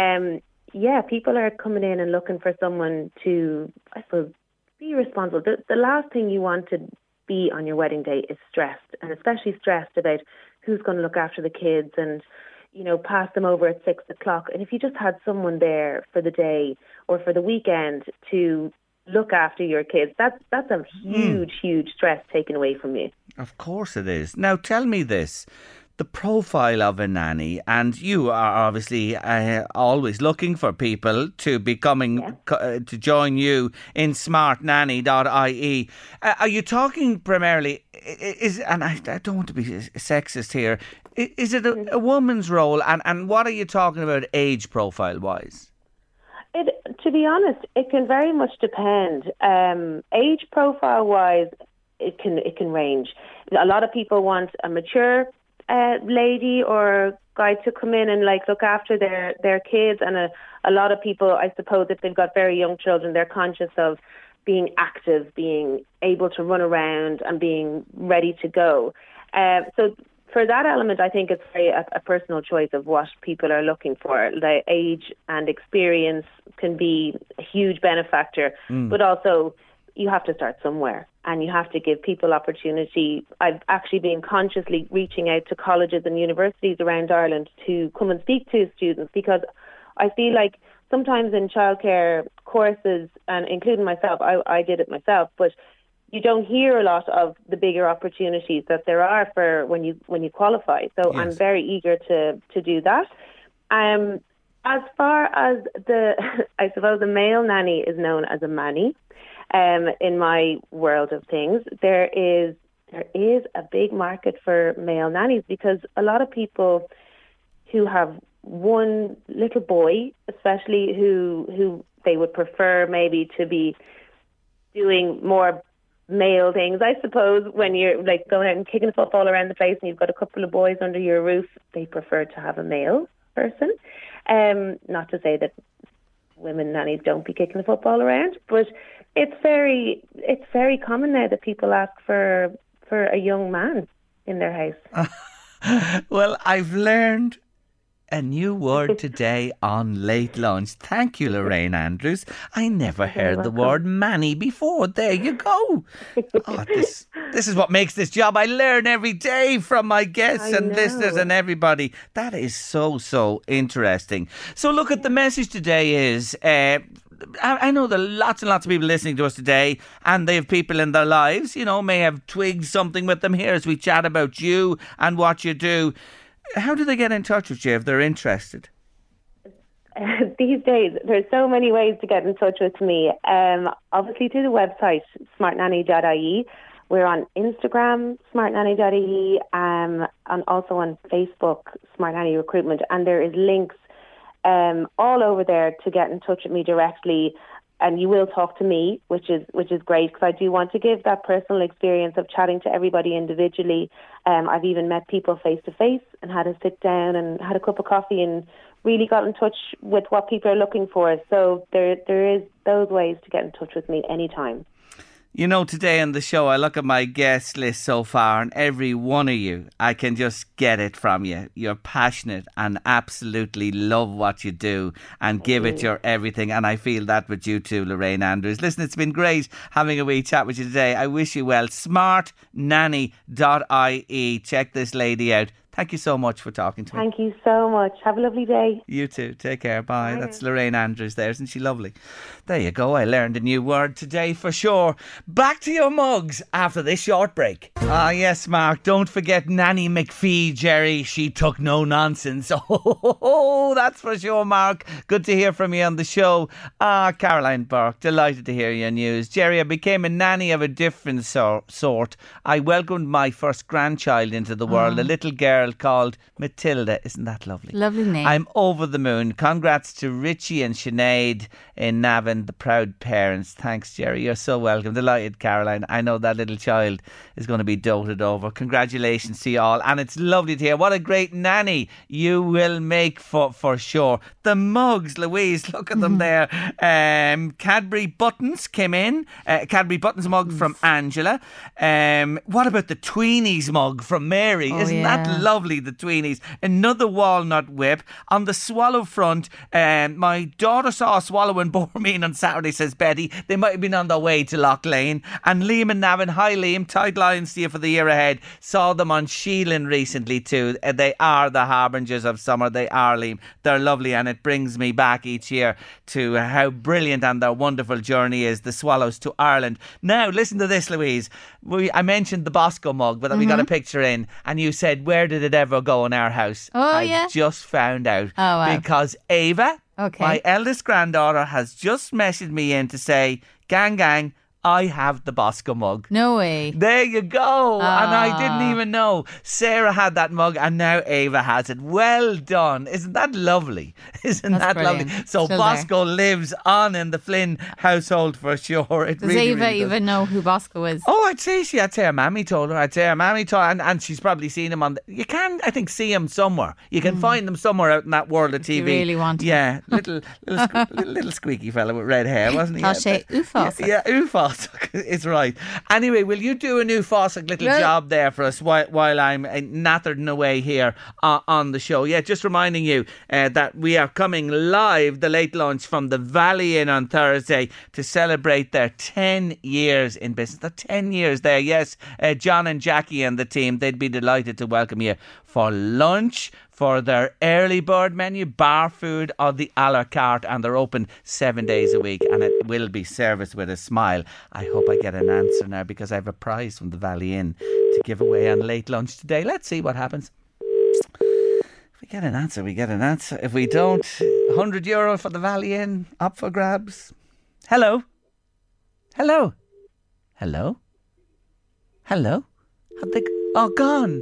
people are coming in and looking for someone to, I suppose, be responsible. The last thing you want to be on your wedding day is stressed, and especially stressed about who's going to look after the kids and pass them over at 6 o'clock. And if you just had someone there for the day or for the weekend to look after your kids, that's a huge stress taken away from you. Of course it is. Now tell me this, the profile of a nanny, and you are obviously always looking for people to be coming to join you in smartnanny.ie. Are you talking primarily, and I don't want to be sexist here, is it a woman's role, and what are you talking about age profile wise? To be honest, it can very much depend. Age profile wise, it can range. A lot of people want a mature lady or guy to come in and look after their kids, and a lot of people, I suppose, if they've got very young children, they're conscious of being active, being able to run around and being ready to go. So for that element, I think it's a personal choice of what people are looking for. The age and experience can be a huge benefactor, but also you have to start somewhere and you have to give people opportunity. I've actually been consciously reaching out to colleges and universities around Ireland to come and speak to students, because I feel like sometimes in childcare courses, and including myself, I did it myself, but you don't hear a lot of the bigger opportunities that there are for when you qualify. So yes. I'm very eager to do that. As far as I suppose the male nanny is known as a manny. In my world of things, there is a big market for male nannies, because a lot of people who have one little boy, especially who they would prefer maybe to be doing more male things, I suppose, when you're going out and kicking a football around the place and you've got a couple of boys under your roof, they prefer to have a male person. Not to say that women nannies don't be kicking the football around, but it's very common now that people ask for a young man in their house. Well, I've learned a new word today on Late Lunch. Thank you, Lorraine Andrews. I never heard the word manny before. There you go. Oh, this is what makes this job. I learn every day from my guests and listeners and everybody. That is so interesting. So look, at the message today is... I know there are lots and lots of people listening to us today, and they have people in their lives, may have twigged something with them here as we chat about you and what you do. How do they get in touch with you if they're interested? These days, there's so many ways to get in touch with me. Obviously through the website, smartnanny.ie. We're on Instagram, smartnanny.ie, and also on Facebook, Smart Nanny Recruitment. And there is links all over there to get in touch with me directly, and you will talk to me, which is great, because I do want to give that personal experience of chatting to everybody individually. I've even met people face to face and had to sit down and had a cup of coffee and really got in touch with what people are looking for. So there is those ways to get in touch with me anytime. Today on the show, I look at my guest list so far, and every one of you, I can just get it from you. You're passionate and absolutely love what you do and give it your everything. And I feel that with you too, Lorraine Andrews. Listen, it's been great having a wee chat with you today. I wish you well. smartnanny.ie. Check this lady out. Thank you so much for talking to me. Thank you so much. Have a lovely day. You too. Take care. Bye. That's Lorraine Andrews there. Isn't she lovely? There you go. I learned a new word today for sure. Back to your mugs after this short break. Ah, yes, Mark. Don't forget Nanny McPhee, Jerry. She took no nonsense. Oh, that's for sure, Mark. Good to hear from you on the show. Ah, Caroline Burke. Delighted to hear your news. Jerry, I became a nanny of a different sort. I welcomed my first grandchild into the world, a little girl called Matilda. Isn't that lovely? Lovely name. I'm over the moon. Congrats to Richie and Sinead in Navan, the proud parents. Thanks, Jerry. You're so welcome. Delighted, Caroline. I know that little child is going to be doted over. Congratulations to you all. And it's lovely to hear. What a great nanny you will make for sure. The mugs, Louise, look at them there. Cadbury Buttons came in. Cadbury Buttons mug from Angela. What about the Tweenies mug from Mary? Isn't that lovely, the Tweenies? Another walnut whip. On the swallow front, my daughter saw a swallow in Bournemouth on Saturday, says Betty. They might have been on their way to Lough Lane. And Liam and Navan, hi Liam, tight lines to you for the year ahead. Saw them on Sheelin recently too. They are the harbingers of summer. They are, Liam. They're lovely, and it brings me back each year to how brilliant and their wonderful journey is, the Swallows to Ireland. Now, listen to this, Louise. I mentioned the Bosco mug, but we got a picture in, and you said, where did it ever go in our house? I just found out. Oh, wow. Because Ava, my eldest granddaughter, has just messaged me in to say, gang, I have the Bosco mug. No way. There you go. And I didn't even know. Sarah had that mug and now Ava has it. Well done. Isn't that lovely? Isn't that brilliant. lovely? So Still Bosco lives on in the Flynn household for sure. It Does really, Ava really does. even know who Bosco is? Oh, I'd say her mammy told her. And she's probably seen him on you can, I think, see him somewhere. You can find them somewhere out in that world of TV. You really want him. Yeah, little squeaky fella with red hair, wasn't he? Taché Ufos. Yeah, Ufos is right. Anyway, will you do a new Fossick little job there for us while I'm nattering away here on the show? Yeah, just reminding you that we are coming live, the late lunch from the Valley Inn on Thursday to celebrate their 10 years in business. The 10 years there, yes. John and Jackie and the team, they'd be delighted to welcome you for lunch, for their early bird menu, bar food, or the a la carte, and they're open 7 days a week, and it will be serviced with a smile. I hope I get an answer now, because I have a prize from the Valley Inn to give away on late lunch today. Let's see what happens. If we get an answer, we get an answer. If we don't, €100 for the Valley Inn, up for grabs. Hello? Hello? Hello? Hello? Have they... Oh,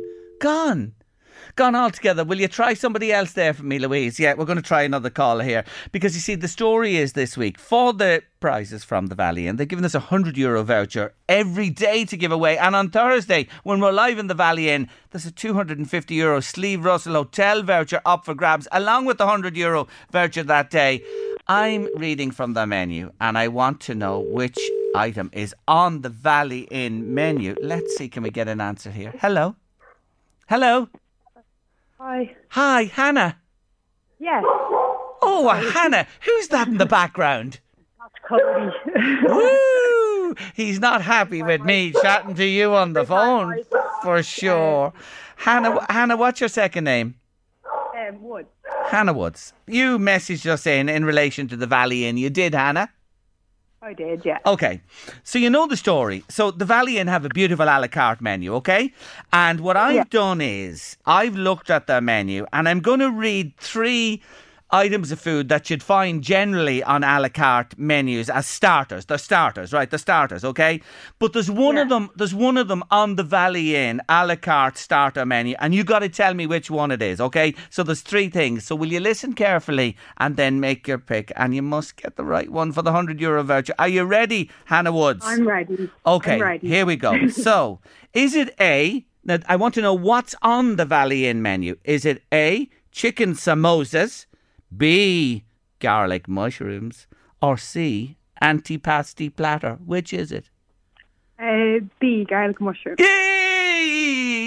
gone altogether. Will you try somebody else there for me, Louise? Yeah, we're going to try another call here. Because you see, the story is this week, for the prizes from the Valley Inn, they've given us a €100 voucher every day to give away. And on Thursday, when we're live in the Valley Inn, there's a €250 Sleeve Russell Hotel voucher up for grabs, along with the €100 voucher that day. I'm reading from the menu, and I want to know which item is on the Valley Inn menu. Let's see, can we get an answer here? Hello? Hi, Hannah. Yes. Oh, Hannah. Who's that in the background? That's Cody. Woo! He's not happy with me chatting to you on the phone, for sure. Hannah, what's your second name? Woods. Hannah Woods. You messaged us in relation to the Valley Inn. You did, Hannah? I did, yeah. Okay, so you know the story. So the Valley Inn have a beautiful a la carte menu, okay? And what I've done is I've looked at their menu, and I'm going to read 3 items of food that you'd find generally on a la carte menus as starters. They're starters, right? They're starters, okay? But there's one of them on the Valley Inn a la carte starter menu, and you got to tell me which one it is, okay? So there's 3 things. So will you listen carefully and then make your pick, and you must get the right one for the €100 voucher. Are you ready, Hannah Woods? I'm ready. Okay, I'm ready. Here we go. So, is it A, now I want to know what's on the Valley Inn menu. Is it A, chicken samosas, B, garlic mushrooms, or C, antipasti platter? Which is it? B, garlic mushroom. Yay!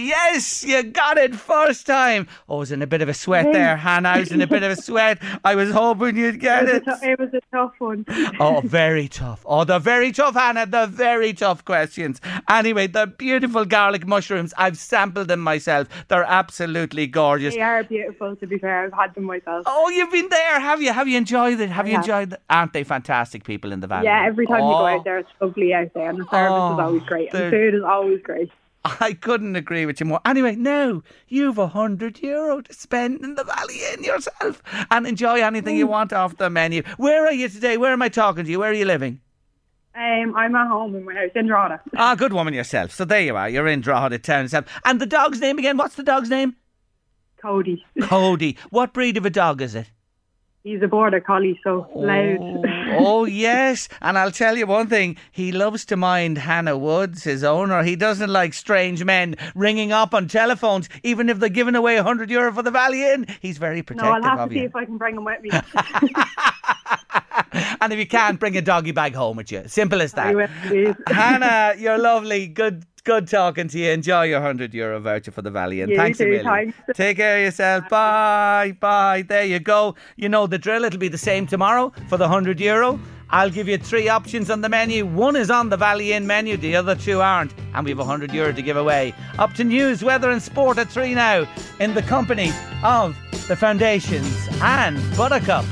Yes, you got it first time. Oh, I was in a bit of a sweat there, Hannah. I was in a bit of a sweat. I was hoping you'd get it. It was a tough one. Oh, very tough. Oh, they're very tough, Hannah. They're very tough questions. Anyway, they're beautiful garlic mushrooms. I've sampled them myself. They're absolutely gorgeous. They are beautiful, to be fair. I've had them myself. Oh, you've been there, have you? Have you enjoyed it? Have you enjoyed it? Aren't they fantastic people in the valley? Yeah, every time you go out there, it's lovely out there, and the service is always great, and the food is always great. I couldn't agree with you more. Anyway, now you've €100 to spend in the Valley Inn yourself and enjoy anything you want off the menu. Where are you today? Where am I talking to you? Where are you living? I'm at home in my house in Drogheda. Ah, good woman yourself. So there you are. You're in Drogheda town itself. And the dog's name again? What's the dog's name? Cody. Cody. What breed of a dog is it? He's a border collie, so loud. Oh, yes. And I'll tell you one thing. He loves to mind Hannah Woods, his owner. He doesn't like strange men ringing up on telephones, even if they're giving away €100 for the Valley Inn. He's very protective of you. No, I'll have to see if I can bring him with me. And if you can't, bring a doggy bag home with you. Simple as that. I will, please. Hannah, you're lovely. Good talking to you. Enjoy your €100 voucher for the Valley Inn. Thanks a million. Thanks. Take care of yourself. Bye. There you go. You know the drill. It'll be the same tomorrow for the €100. I'll give you 3 options on the menu. One is on the Valley Inn menu. The other 2 aren't. And we have €100 to give away. Up to news, weather and sport at 3 now. In the company of the Foundations and Buttercup.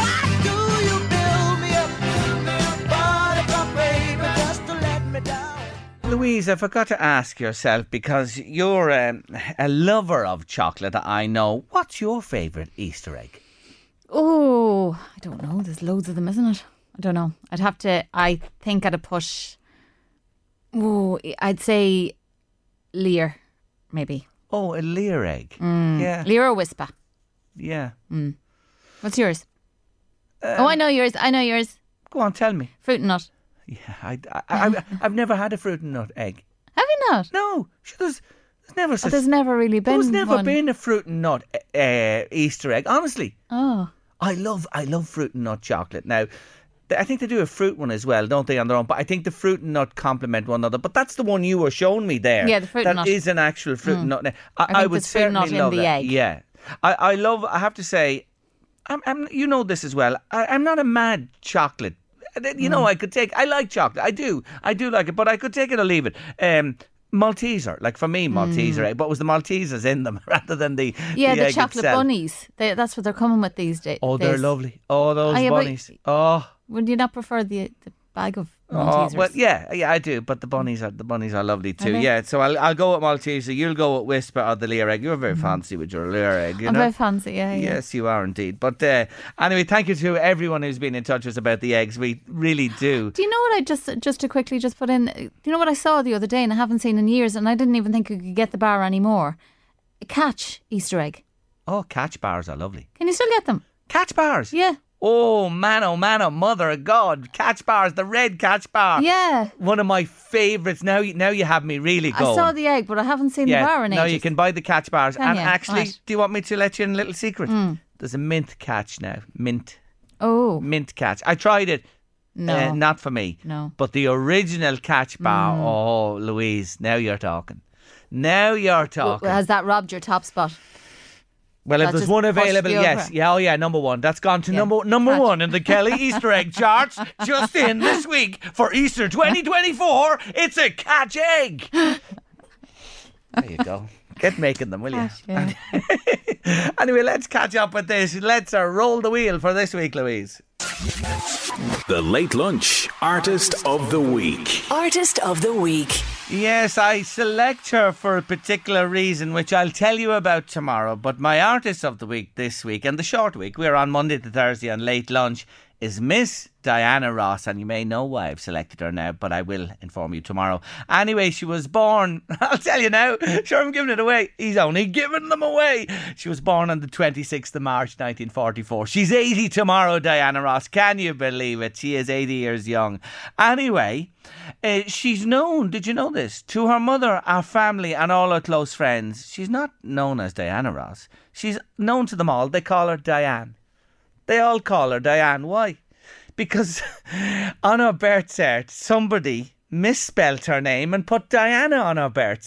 Louise, I forgot to ask yourself, because you're a lover of chocolate, I know. What's your favourite Easter egg? Oh, I don't know. There's loads of them, isn't it? I don't know. I think I'd push. Oh, I'd say Lear, maybe. Oh, a Lear egg. Yeah. Lear or Whisper. Yeah. What's yours? I know yours. Go on, tell me. Fruit and nut. Yeah, I've never had a fruit and nut egg. Have you not? No, there's never such. There's never really been. There's never one. been a fruit and nut Easter egg. Honestly. Oh. I love fruit and nut chocolate. Now, I think they do a fruit one as well, don't they, on their own? But I think the fruit and nut complement one another. But that's the one you were showing me there. Yeah, the fruit and nut. That is an actual fruit and nut. I would there's fruit and nut certainly love in the that. egg. Yeah, I love. I have to say, I'm. You know this as well. I'm not a mad chocolate. You know, I like chocolate. I do like it, but I could take it or leave it. Malteser, like for me, Malteser egg. But was the Maltesers in them rather than the the egg chocolate itself. bunnies? That's what they're coming with these days. Oh, they're lovely. Oh, those bunnies. Would you not prefer the bag of Oh, Maltesers? well, yeah, I do. But the bunnies are lovely too. Are they? Yeah, so I'll go with Malteser. You'll go with Whisper or the Lear egg. You're very fancy with your Lear egg. You I'm know? very fancy, yeah. Yes, you are indeed. But anyway, thank you to everyone who's been in touch with us about the eggs. We really do. Do you know what I just to quickly just put in? Do you know what I saw the other day and I haven't seen in years, and I didn't even think I could get the bar anymore? A Catch Easter egg. Oh, Catch bars are lovely. Can you still get them? Catch bars? Yeah. Oh, man, mother of God. Catch bars, the red Catch bar. Yeah. One of my favourites. Now you have me really going. I saw the egg, but I haven't seen the bar in ages. No, you can buy the Catch bars. Can and you? actually, Right. do you want me to let you in a little secret? There's a mint Catch now. Mint. Oh. Mint Catch. I tried it. No. Not for me. No. But the original Catch bar, oh, Louise, now you're talking. Has that robbed your top spot? Well, if That there's just one pushed available, you yes. over. Yeah, oh yeah, number one. That's gone to Yeah. number Catch. one in the Kelly Easter egg charts. Just in this week for Easter 2024, it's a Catch egg. There you go. Get making them, will you? Yeah. Anyway, let's catch up with this. Let's roll the wheel for this week, Louise. The Late Lunch Artist of the Week. Artist of the Week. Yes, I select her for a particular reason, which I'll tell you about tomorrow. But my Artist of the Week this week, and the short week, we're on Monday to Thursday on Late Lunch, is Miss Diana Ross. And you may know why I've selected her now, but I will inform you tomorrow. Anyway, she was born, I'll tell you now, sure I'm giving it away. He's only giving them away. She was born on the 26th of March 1944. She's 80 tomorrow, Diana Ross. Can you believe it? She is 80 years young. Anyway, she's known, did you know this, to her mother, our family and all her close friends. She's not known as Diana Ross. She's known to them all. They call her Diane. They all call her Diane. Why? Because on her birth cert, somebody misspelt her name and put Diana on her birth cert.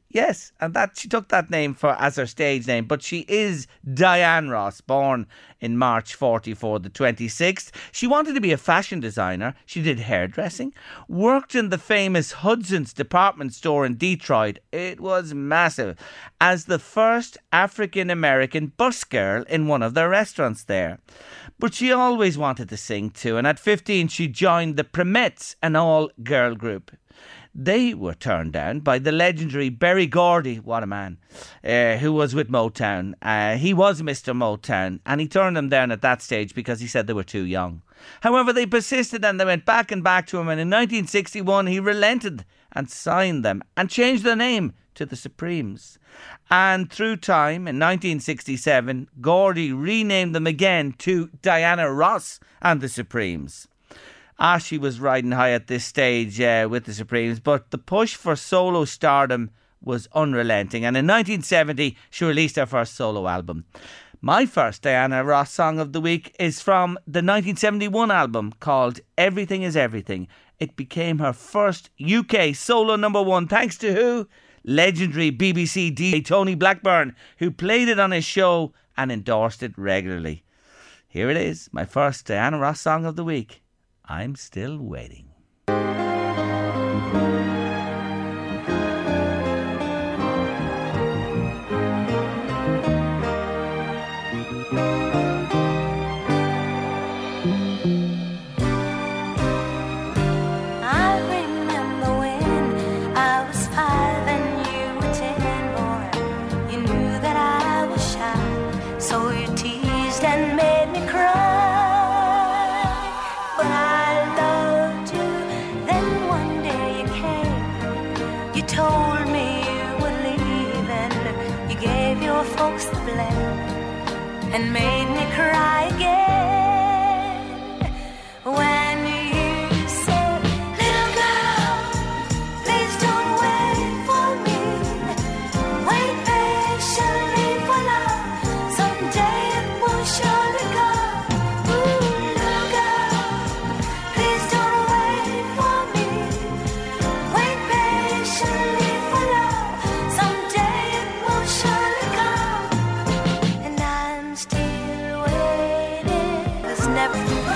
Yes, and that she took that name as her stage name, but she is Diane Ross, born in March 44, the 26th. She wanted to be a fashion designer. She did hairdressing, worked in the famous Hudson's department store in Detroit. It was massive, as the first African-American busgirl in one of their restaurants there. But she always wanted to sing too, and at 15 she joined the Primettes, an all-girl group. They were turned down by the legendary Berry Gordy, what a man, who was with Motown. He was Mr. Motown, and he turned them down at that stage because he said they were too young. However, they persisted and they went back and back to him, and in 1961 he relented and signed them and changed their name to the Supremes. And through time, in 1967, Gordy renamed them again to Diana Ross and the Supremes. She was riding high at this stage with the Supremes, but the push for solo stardom was unrelenting, and in 1970 she released her first solo album. My first Diana Ross song of the week is from the 1971 album called Everything is Everything. It became her first UK solo number one, thanks to who? Legendary BBC DJ Tony Blackburn, who played it on his show and endorsed it regularly. Here it is, my first Diana Ross song of the week. I'm Still Waiting. And made me cry again when you said, little girl, please don't wait for me. Wait patiently for love. Someday it will surely come. Ooh, little girl, please don't wait for me. Wait patiently for love. Someday it will surely come. And I'm still waiting. There's never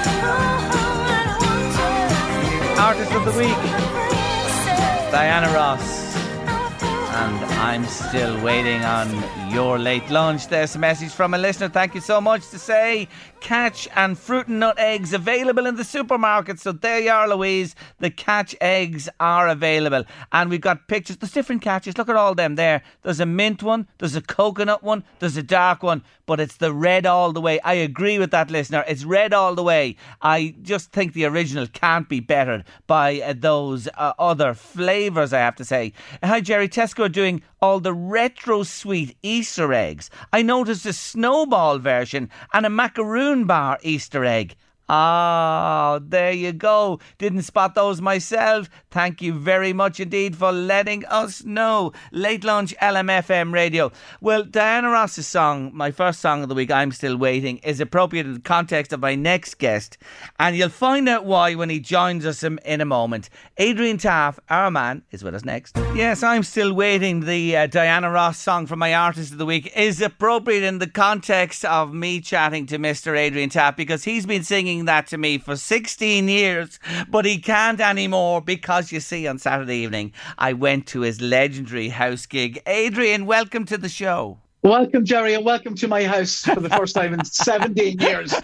Artist of the Week, Diana Ross, and I'm Still Waiting on your late lunch. There's a message from a listener. Thank you so much to say Catch and Fruit and Nut eggs available in the supermarket. So there you are, Louise. The Catch eggs are available. And we've got pictures. There's different Catches. Look at all them there. There's a mint one. There's a coconut one. There's a dark one. But it's the red all the way. I agree with that listener. It's red all the way. I just think the original can't be bettered by those other flavours, I have to say. Hi, Jerry. Tesco are doing all the retro sweet Easter eggs. I noticed a snowball version and a macaroon bar Easter egg. Ah, there you go. Didn't spot those myself. Thank you very much indeed for letting us know. Late Lunch LMFM Radio. Well, Diana Ross's song, my first song of the week, I'm Still Waiting, is appropriate in the context of my next guest. And you'll find out why when he joins us in a moment. Adrian Taff, our man, is with us next. Yes, I'm Still Waiting. The Diana Ross song from my Artist of the Week is appropriate in the context of me chatting to Mr. Adrian Taff, because he's been singing that to me for 16 years, but he can't anymore because, you see, on Saturday evening I went to his legendary house gig. Adrian, welcome to the show. Welcome, Jerry, and welcome to my house for the first time in 17 years.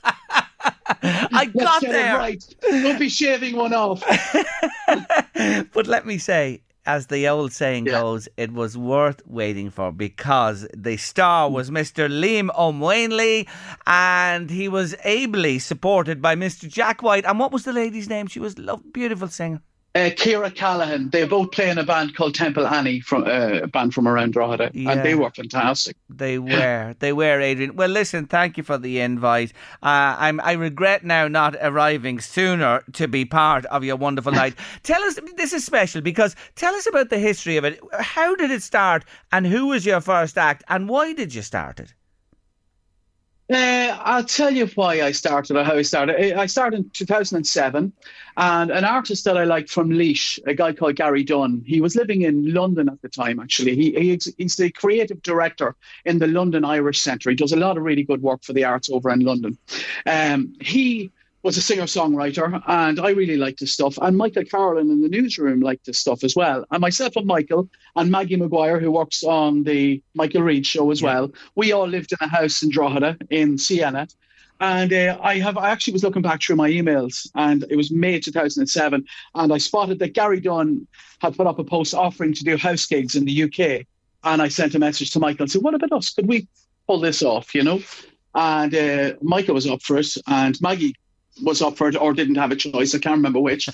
I got there. Right. Don't be shaving one off. But let me say, as the old saying goes, it was worth waiting for, because the star was Mr. Liam O'Mwainley, and he was ably supported by Mr. Jack White. And what was the lady's name? She was a beautiful singer. Ciara Callahan. They both play in a band called Temple Annie, from a band from around Drogheda, and they were fantastic. They were, Adrian. Well, listen, thank you for the invite. I regret now not arriving sooner to be part of your wonderful night. Tell us, this is special, because tell us about the history of it. How did it start, and who was your first act, and why did you start it? I'll tell you why I started or how I started. I started in 2007, and an artist that I liked from Laois, a guy called Gary Dunn. He was living in London at the time, actually. He's the creative director in the London Irish Centre. He does a lot of really good work for the arts over in London. He was a singer-songwriter, and I really liked his stuff. And Michael Carlin in the newsroom liked his stuff as well. And myself and Michael and Maggie Maguire, who works on the Michael Reid show as well, we all lived in a house in Drogheda in Siena. And I actually was looking back through my emails, and it was May 2007, and I spotted that Gary Dunn had put up a post offering to do house gigs in the UK. And I sent a message to Michael and said, what about us? Could we pull this off, you know? And Michael was up for it, and Maggie was up for it or didn't have a choice. I can't remember which.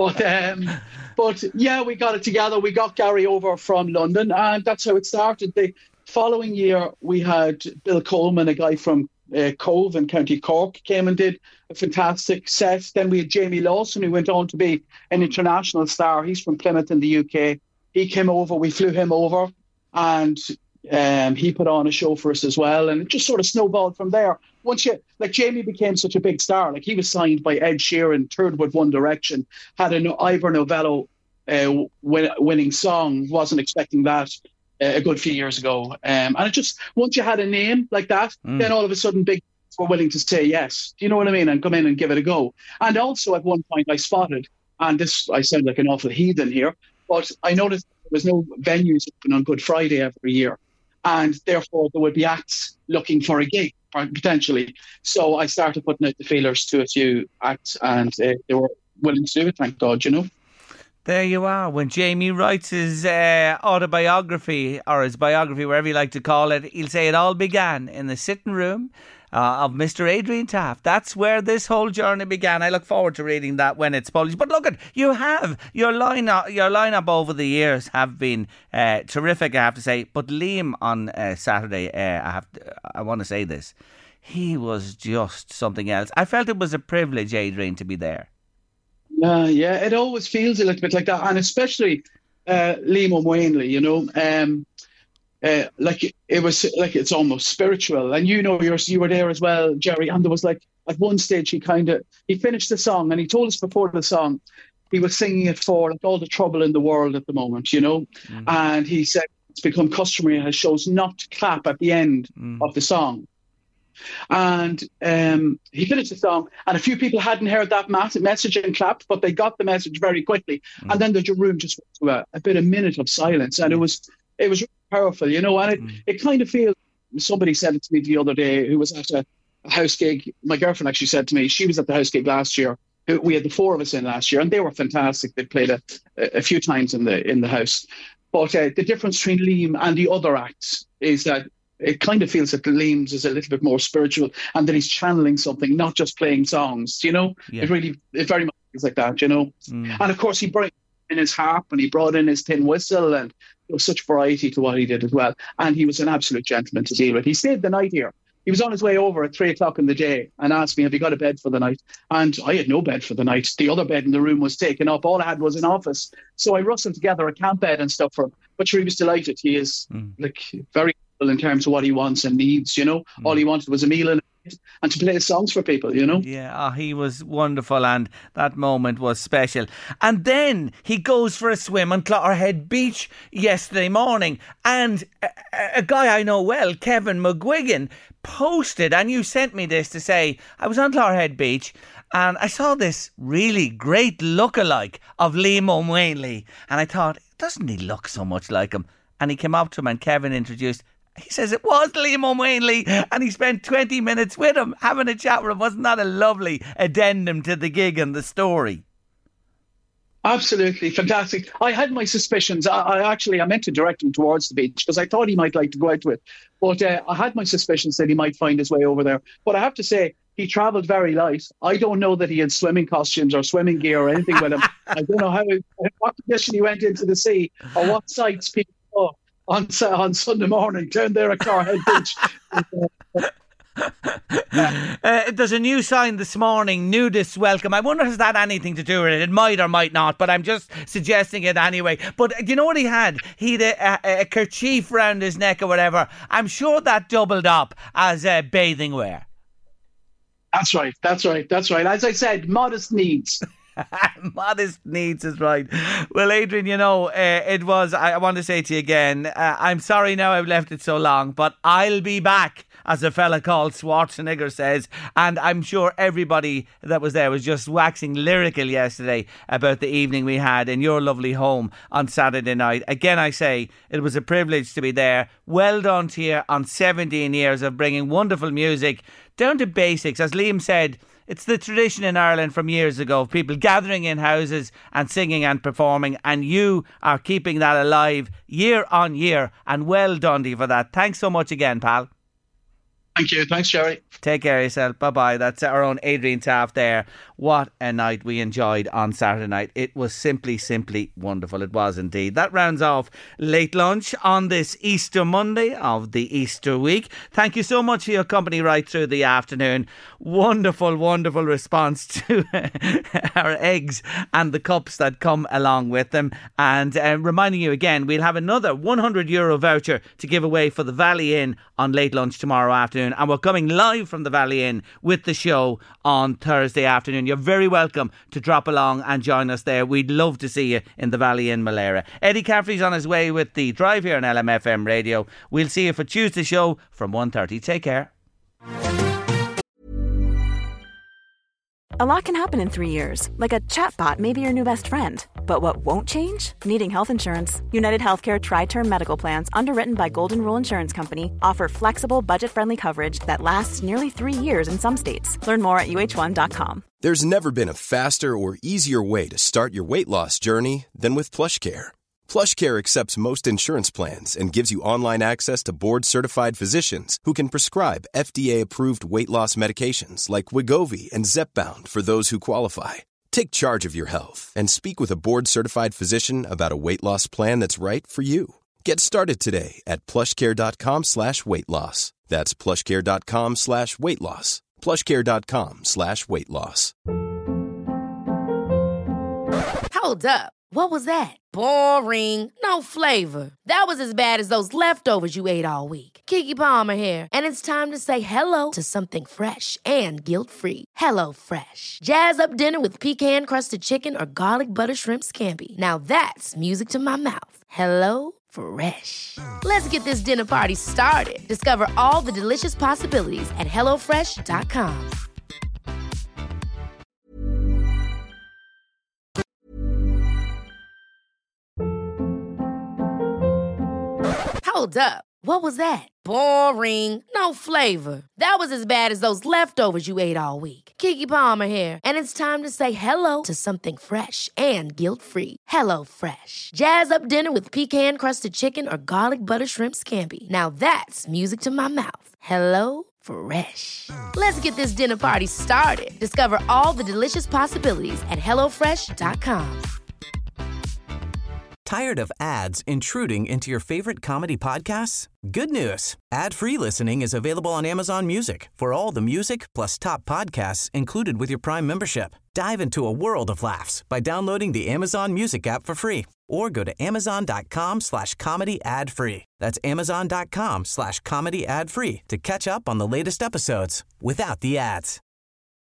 But yeah, we got it together. We got Gary over from London, and that's how it started. The following year, we had Bill Coleman, a guy from Cove in County Cork, came and did a fantastic set. Then we had Jamie Lawson, who went on to be an international star. He's from Plymouth in the UK. He came over. We flew him over, and he put on a show for us as well, and it just sort of snowballed from there. Once Jamie became such a big star, like he was signed by Ed Sheeran, toured with One Direction, had an Ivor Novello winning song, wasn't expecting that a good few years ago. And it just, once you had a name like that, then all of a sudden big were willing to say yes. Do you know what I mean? And come in and give it a go. And also at one point I spotted, and this, I sound like an awful heathen here, but I noticed there was no venues open on Good Friday every year. And therefore there would be acts looking for a gig, potentially. So I started putting out the feelers to a few acts, and they were willing to do it, thank God, you know. There you are. When Jamie writes his autobiography, or his biography, wherever you like to call it, he'll say it all began in the sitting room of Mr. Adrian Taft. That's where this whole journey began. I look forward to reading that when it's published. But look, you have your lineup over the years have been terrific, I have to say. But Liam on Saturday, I want to say this, he was just something else. I felt it was a privilege, Adrian, to be there. Yeah, it always feels a little bit like that, and especially Liam O'Wanley, you know. Like it was like it's almost spiritual, and you know you were there as well, Jerry. And there was like at one stage he finished the song, and he told us before the song he was singing it for like all the trouble in the world at the moment, you know. And he said it's become customary at his shows not to clap at the end of the song. And he finished the song, and a few people hadn't heard that message and clapped, but they got the message very quickly. And then the room just went to a minute of silence, and it was really powerful, you know. And it kind of feels, somebody said it to me the other day who was at a house gig. My girlfriend actually said to me, she was at the house gig last year. We had the four of us in last year, and they were fantastic. They played a few times in the house. But the difference between Liam and the other acts is that it kind of feels that Liam's is a little bit more spiritual, and that he's channeling something, not just playing songs, you know. Yeah. It very much feels like that, you know. And of course he brought in his harp, and he brought in his tin whistle, and there was such variety to what he did as well. And he was an absolute gentleman to deal with. He stayed the night here. He was on his way over at 3:00 in the day and asked me, have you got a bed for the night? And I had no bed for the night. The other bed in the room was taken up. All I had was an office. So I rustled together a camp bed and stuff for him. But sure, he was delighted. He is like very in terms of what he wants and needs, you know. All he wanted was a meal and to play his songs for people, you know. Yeah, he was wonderful, and that moment was special. And then he goes for a swim on Clotterhead Beach yesterday morning, and a guy I know well, Kevin McGuigan, posted, and you sent me this to say, I was on Clotterhead Beach and I saw this really great lookalike of Liam O'Wanley, and I thought, doesn't he look so much like him? And he came up to him, and Kevin introduced. He says it was Liam O'Wanley, and he spent 20 minutes with him, having a chat with him. Wasn't that a lovely addendum to the gig and the story? Absolutely fantastic. I had my suspicions. I meant to direct him towards the beach because I thought he might like to go out to it. But I had my suspicions that he might find his way over there. But I have to say, he travelled very light. I don't know that he had swimming costumes or swimming gear or anything with him. I don't know what condition he went into the sea or what sights people saw on Sunday morning down there at Clotterhead Beach. There's a new sign this morning, nudists welcome. I wonder, has that anything to do with it? It might or might not, but I'm just suggesting it anyway. But you know what he had? He had a kerchief round his neck or whatever. I'm sure that doubled up as bathing wear. That's right. As I said, modest needs. Modest needs is right. Well, Adrian, it was, I want to say to you again, I'm sorry now I've left it so long, but I'll be back, as a fella called Schwarzenegger says, and I'm sure everybody that was there was just waxing lyrical yesterday about the evening we had in your lovely home on Saturday night. Again, I say, it was a privilege to be there. Well done to you on 17 years of bringing wonderful music down to basics. As Liam said, it's the tradition in Ireland from years ago of people gathering in houses and singing and performing, and you are keeping that alive year on year, and well done to you for that. Thanks so much again, pal. Thank you. Thanks, Jerry. Take care of yourself. Bye-bye. That's our own Adrian Taft there. What a night we enjoyed on Saturday night. It was simply wonderful. It was indeed. That rounds off Late Lunch on this Easter Monday of the Easter week. Thank you so much for your company right through the afternoon. Wonderful response to our eggs and the cups that come along with them. And reminding you again, we'll have another €100 voucher to give away for the Valley Inn on Late Lunch tomorrow afternoon. And we're coming live from the Valley Inn with the show on Thursday afternoon. You're very welcome to drop along and join us there. We'd love to see you in the Valley Inn, Malera. Eddie Caffrey's on his way with the drive here on LMFM Radio. We'll see you for Tuesday show from 1:30. Take care. A lot can happen in 3 years, like a chatbot may be your new best friend. But what won't change? Needing health insurance. United Healthcare Tri-Term Medical Plans, underwritten by Golden Rule Insurance Company, offer flexible, budget-friendly coverage that lasts nearly 3 years in some states. Learn more at uh1.com. There's never been a faster or easier way to start your weight loss journey than with PlushCare. PlushCare accepts most insurance plans and gives you online access to board-certified physicians who can prescribe FDA-approved weight loss medications like Wegovy and Zepbound for those who qualify. Take charge of your health and speak with a board-certified physician about a weight loss plan that's right for you. Get started today at plushcare.com/weight-loss. That's plushcare.com/weight-loss. plushcare.com/weight-loss. Hold up. What was that? Boring. No flavor. That was as bad as those leftovers you ate all week. Keke Palmer here, and it's time to say hello to something fresh and guilt-free. Hello Fresh. Jazz up dinner with pecan-crusted chicken or garlic butter shrimp scampi. Now that's music to my mouth. Hello Fresh. Let's get this dinner party started. Discover all the delicious possibilities at hellofresh.com. Hold up. What was that? Boring. No flavor. That was as bad as those leftovers you ate all week. Keke Palmer here, and it's time to say hello to something fresh and guilt-free. Hello Fresh. Jazz up dinner with pecan-crusted chicken or garlic butter shrimp scampi. Now that's music to my mouth. Hello Fresh. Let's get this dinner party started. Discover all the delicious possibilities at hellofresh.com. Tired of ads intruding into your favorite comedy podcasts? Good news. Ad-free listening is available on Amazon Music for all the music plus top podcasts included with your Prime membership. Dive into a world of laughs by downloading the Amazon Music app for free or go to amazon.com/comedy ad-free. That's amazon.com/comedy ad-free to catch up on the latest episodes without the ads.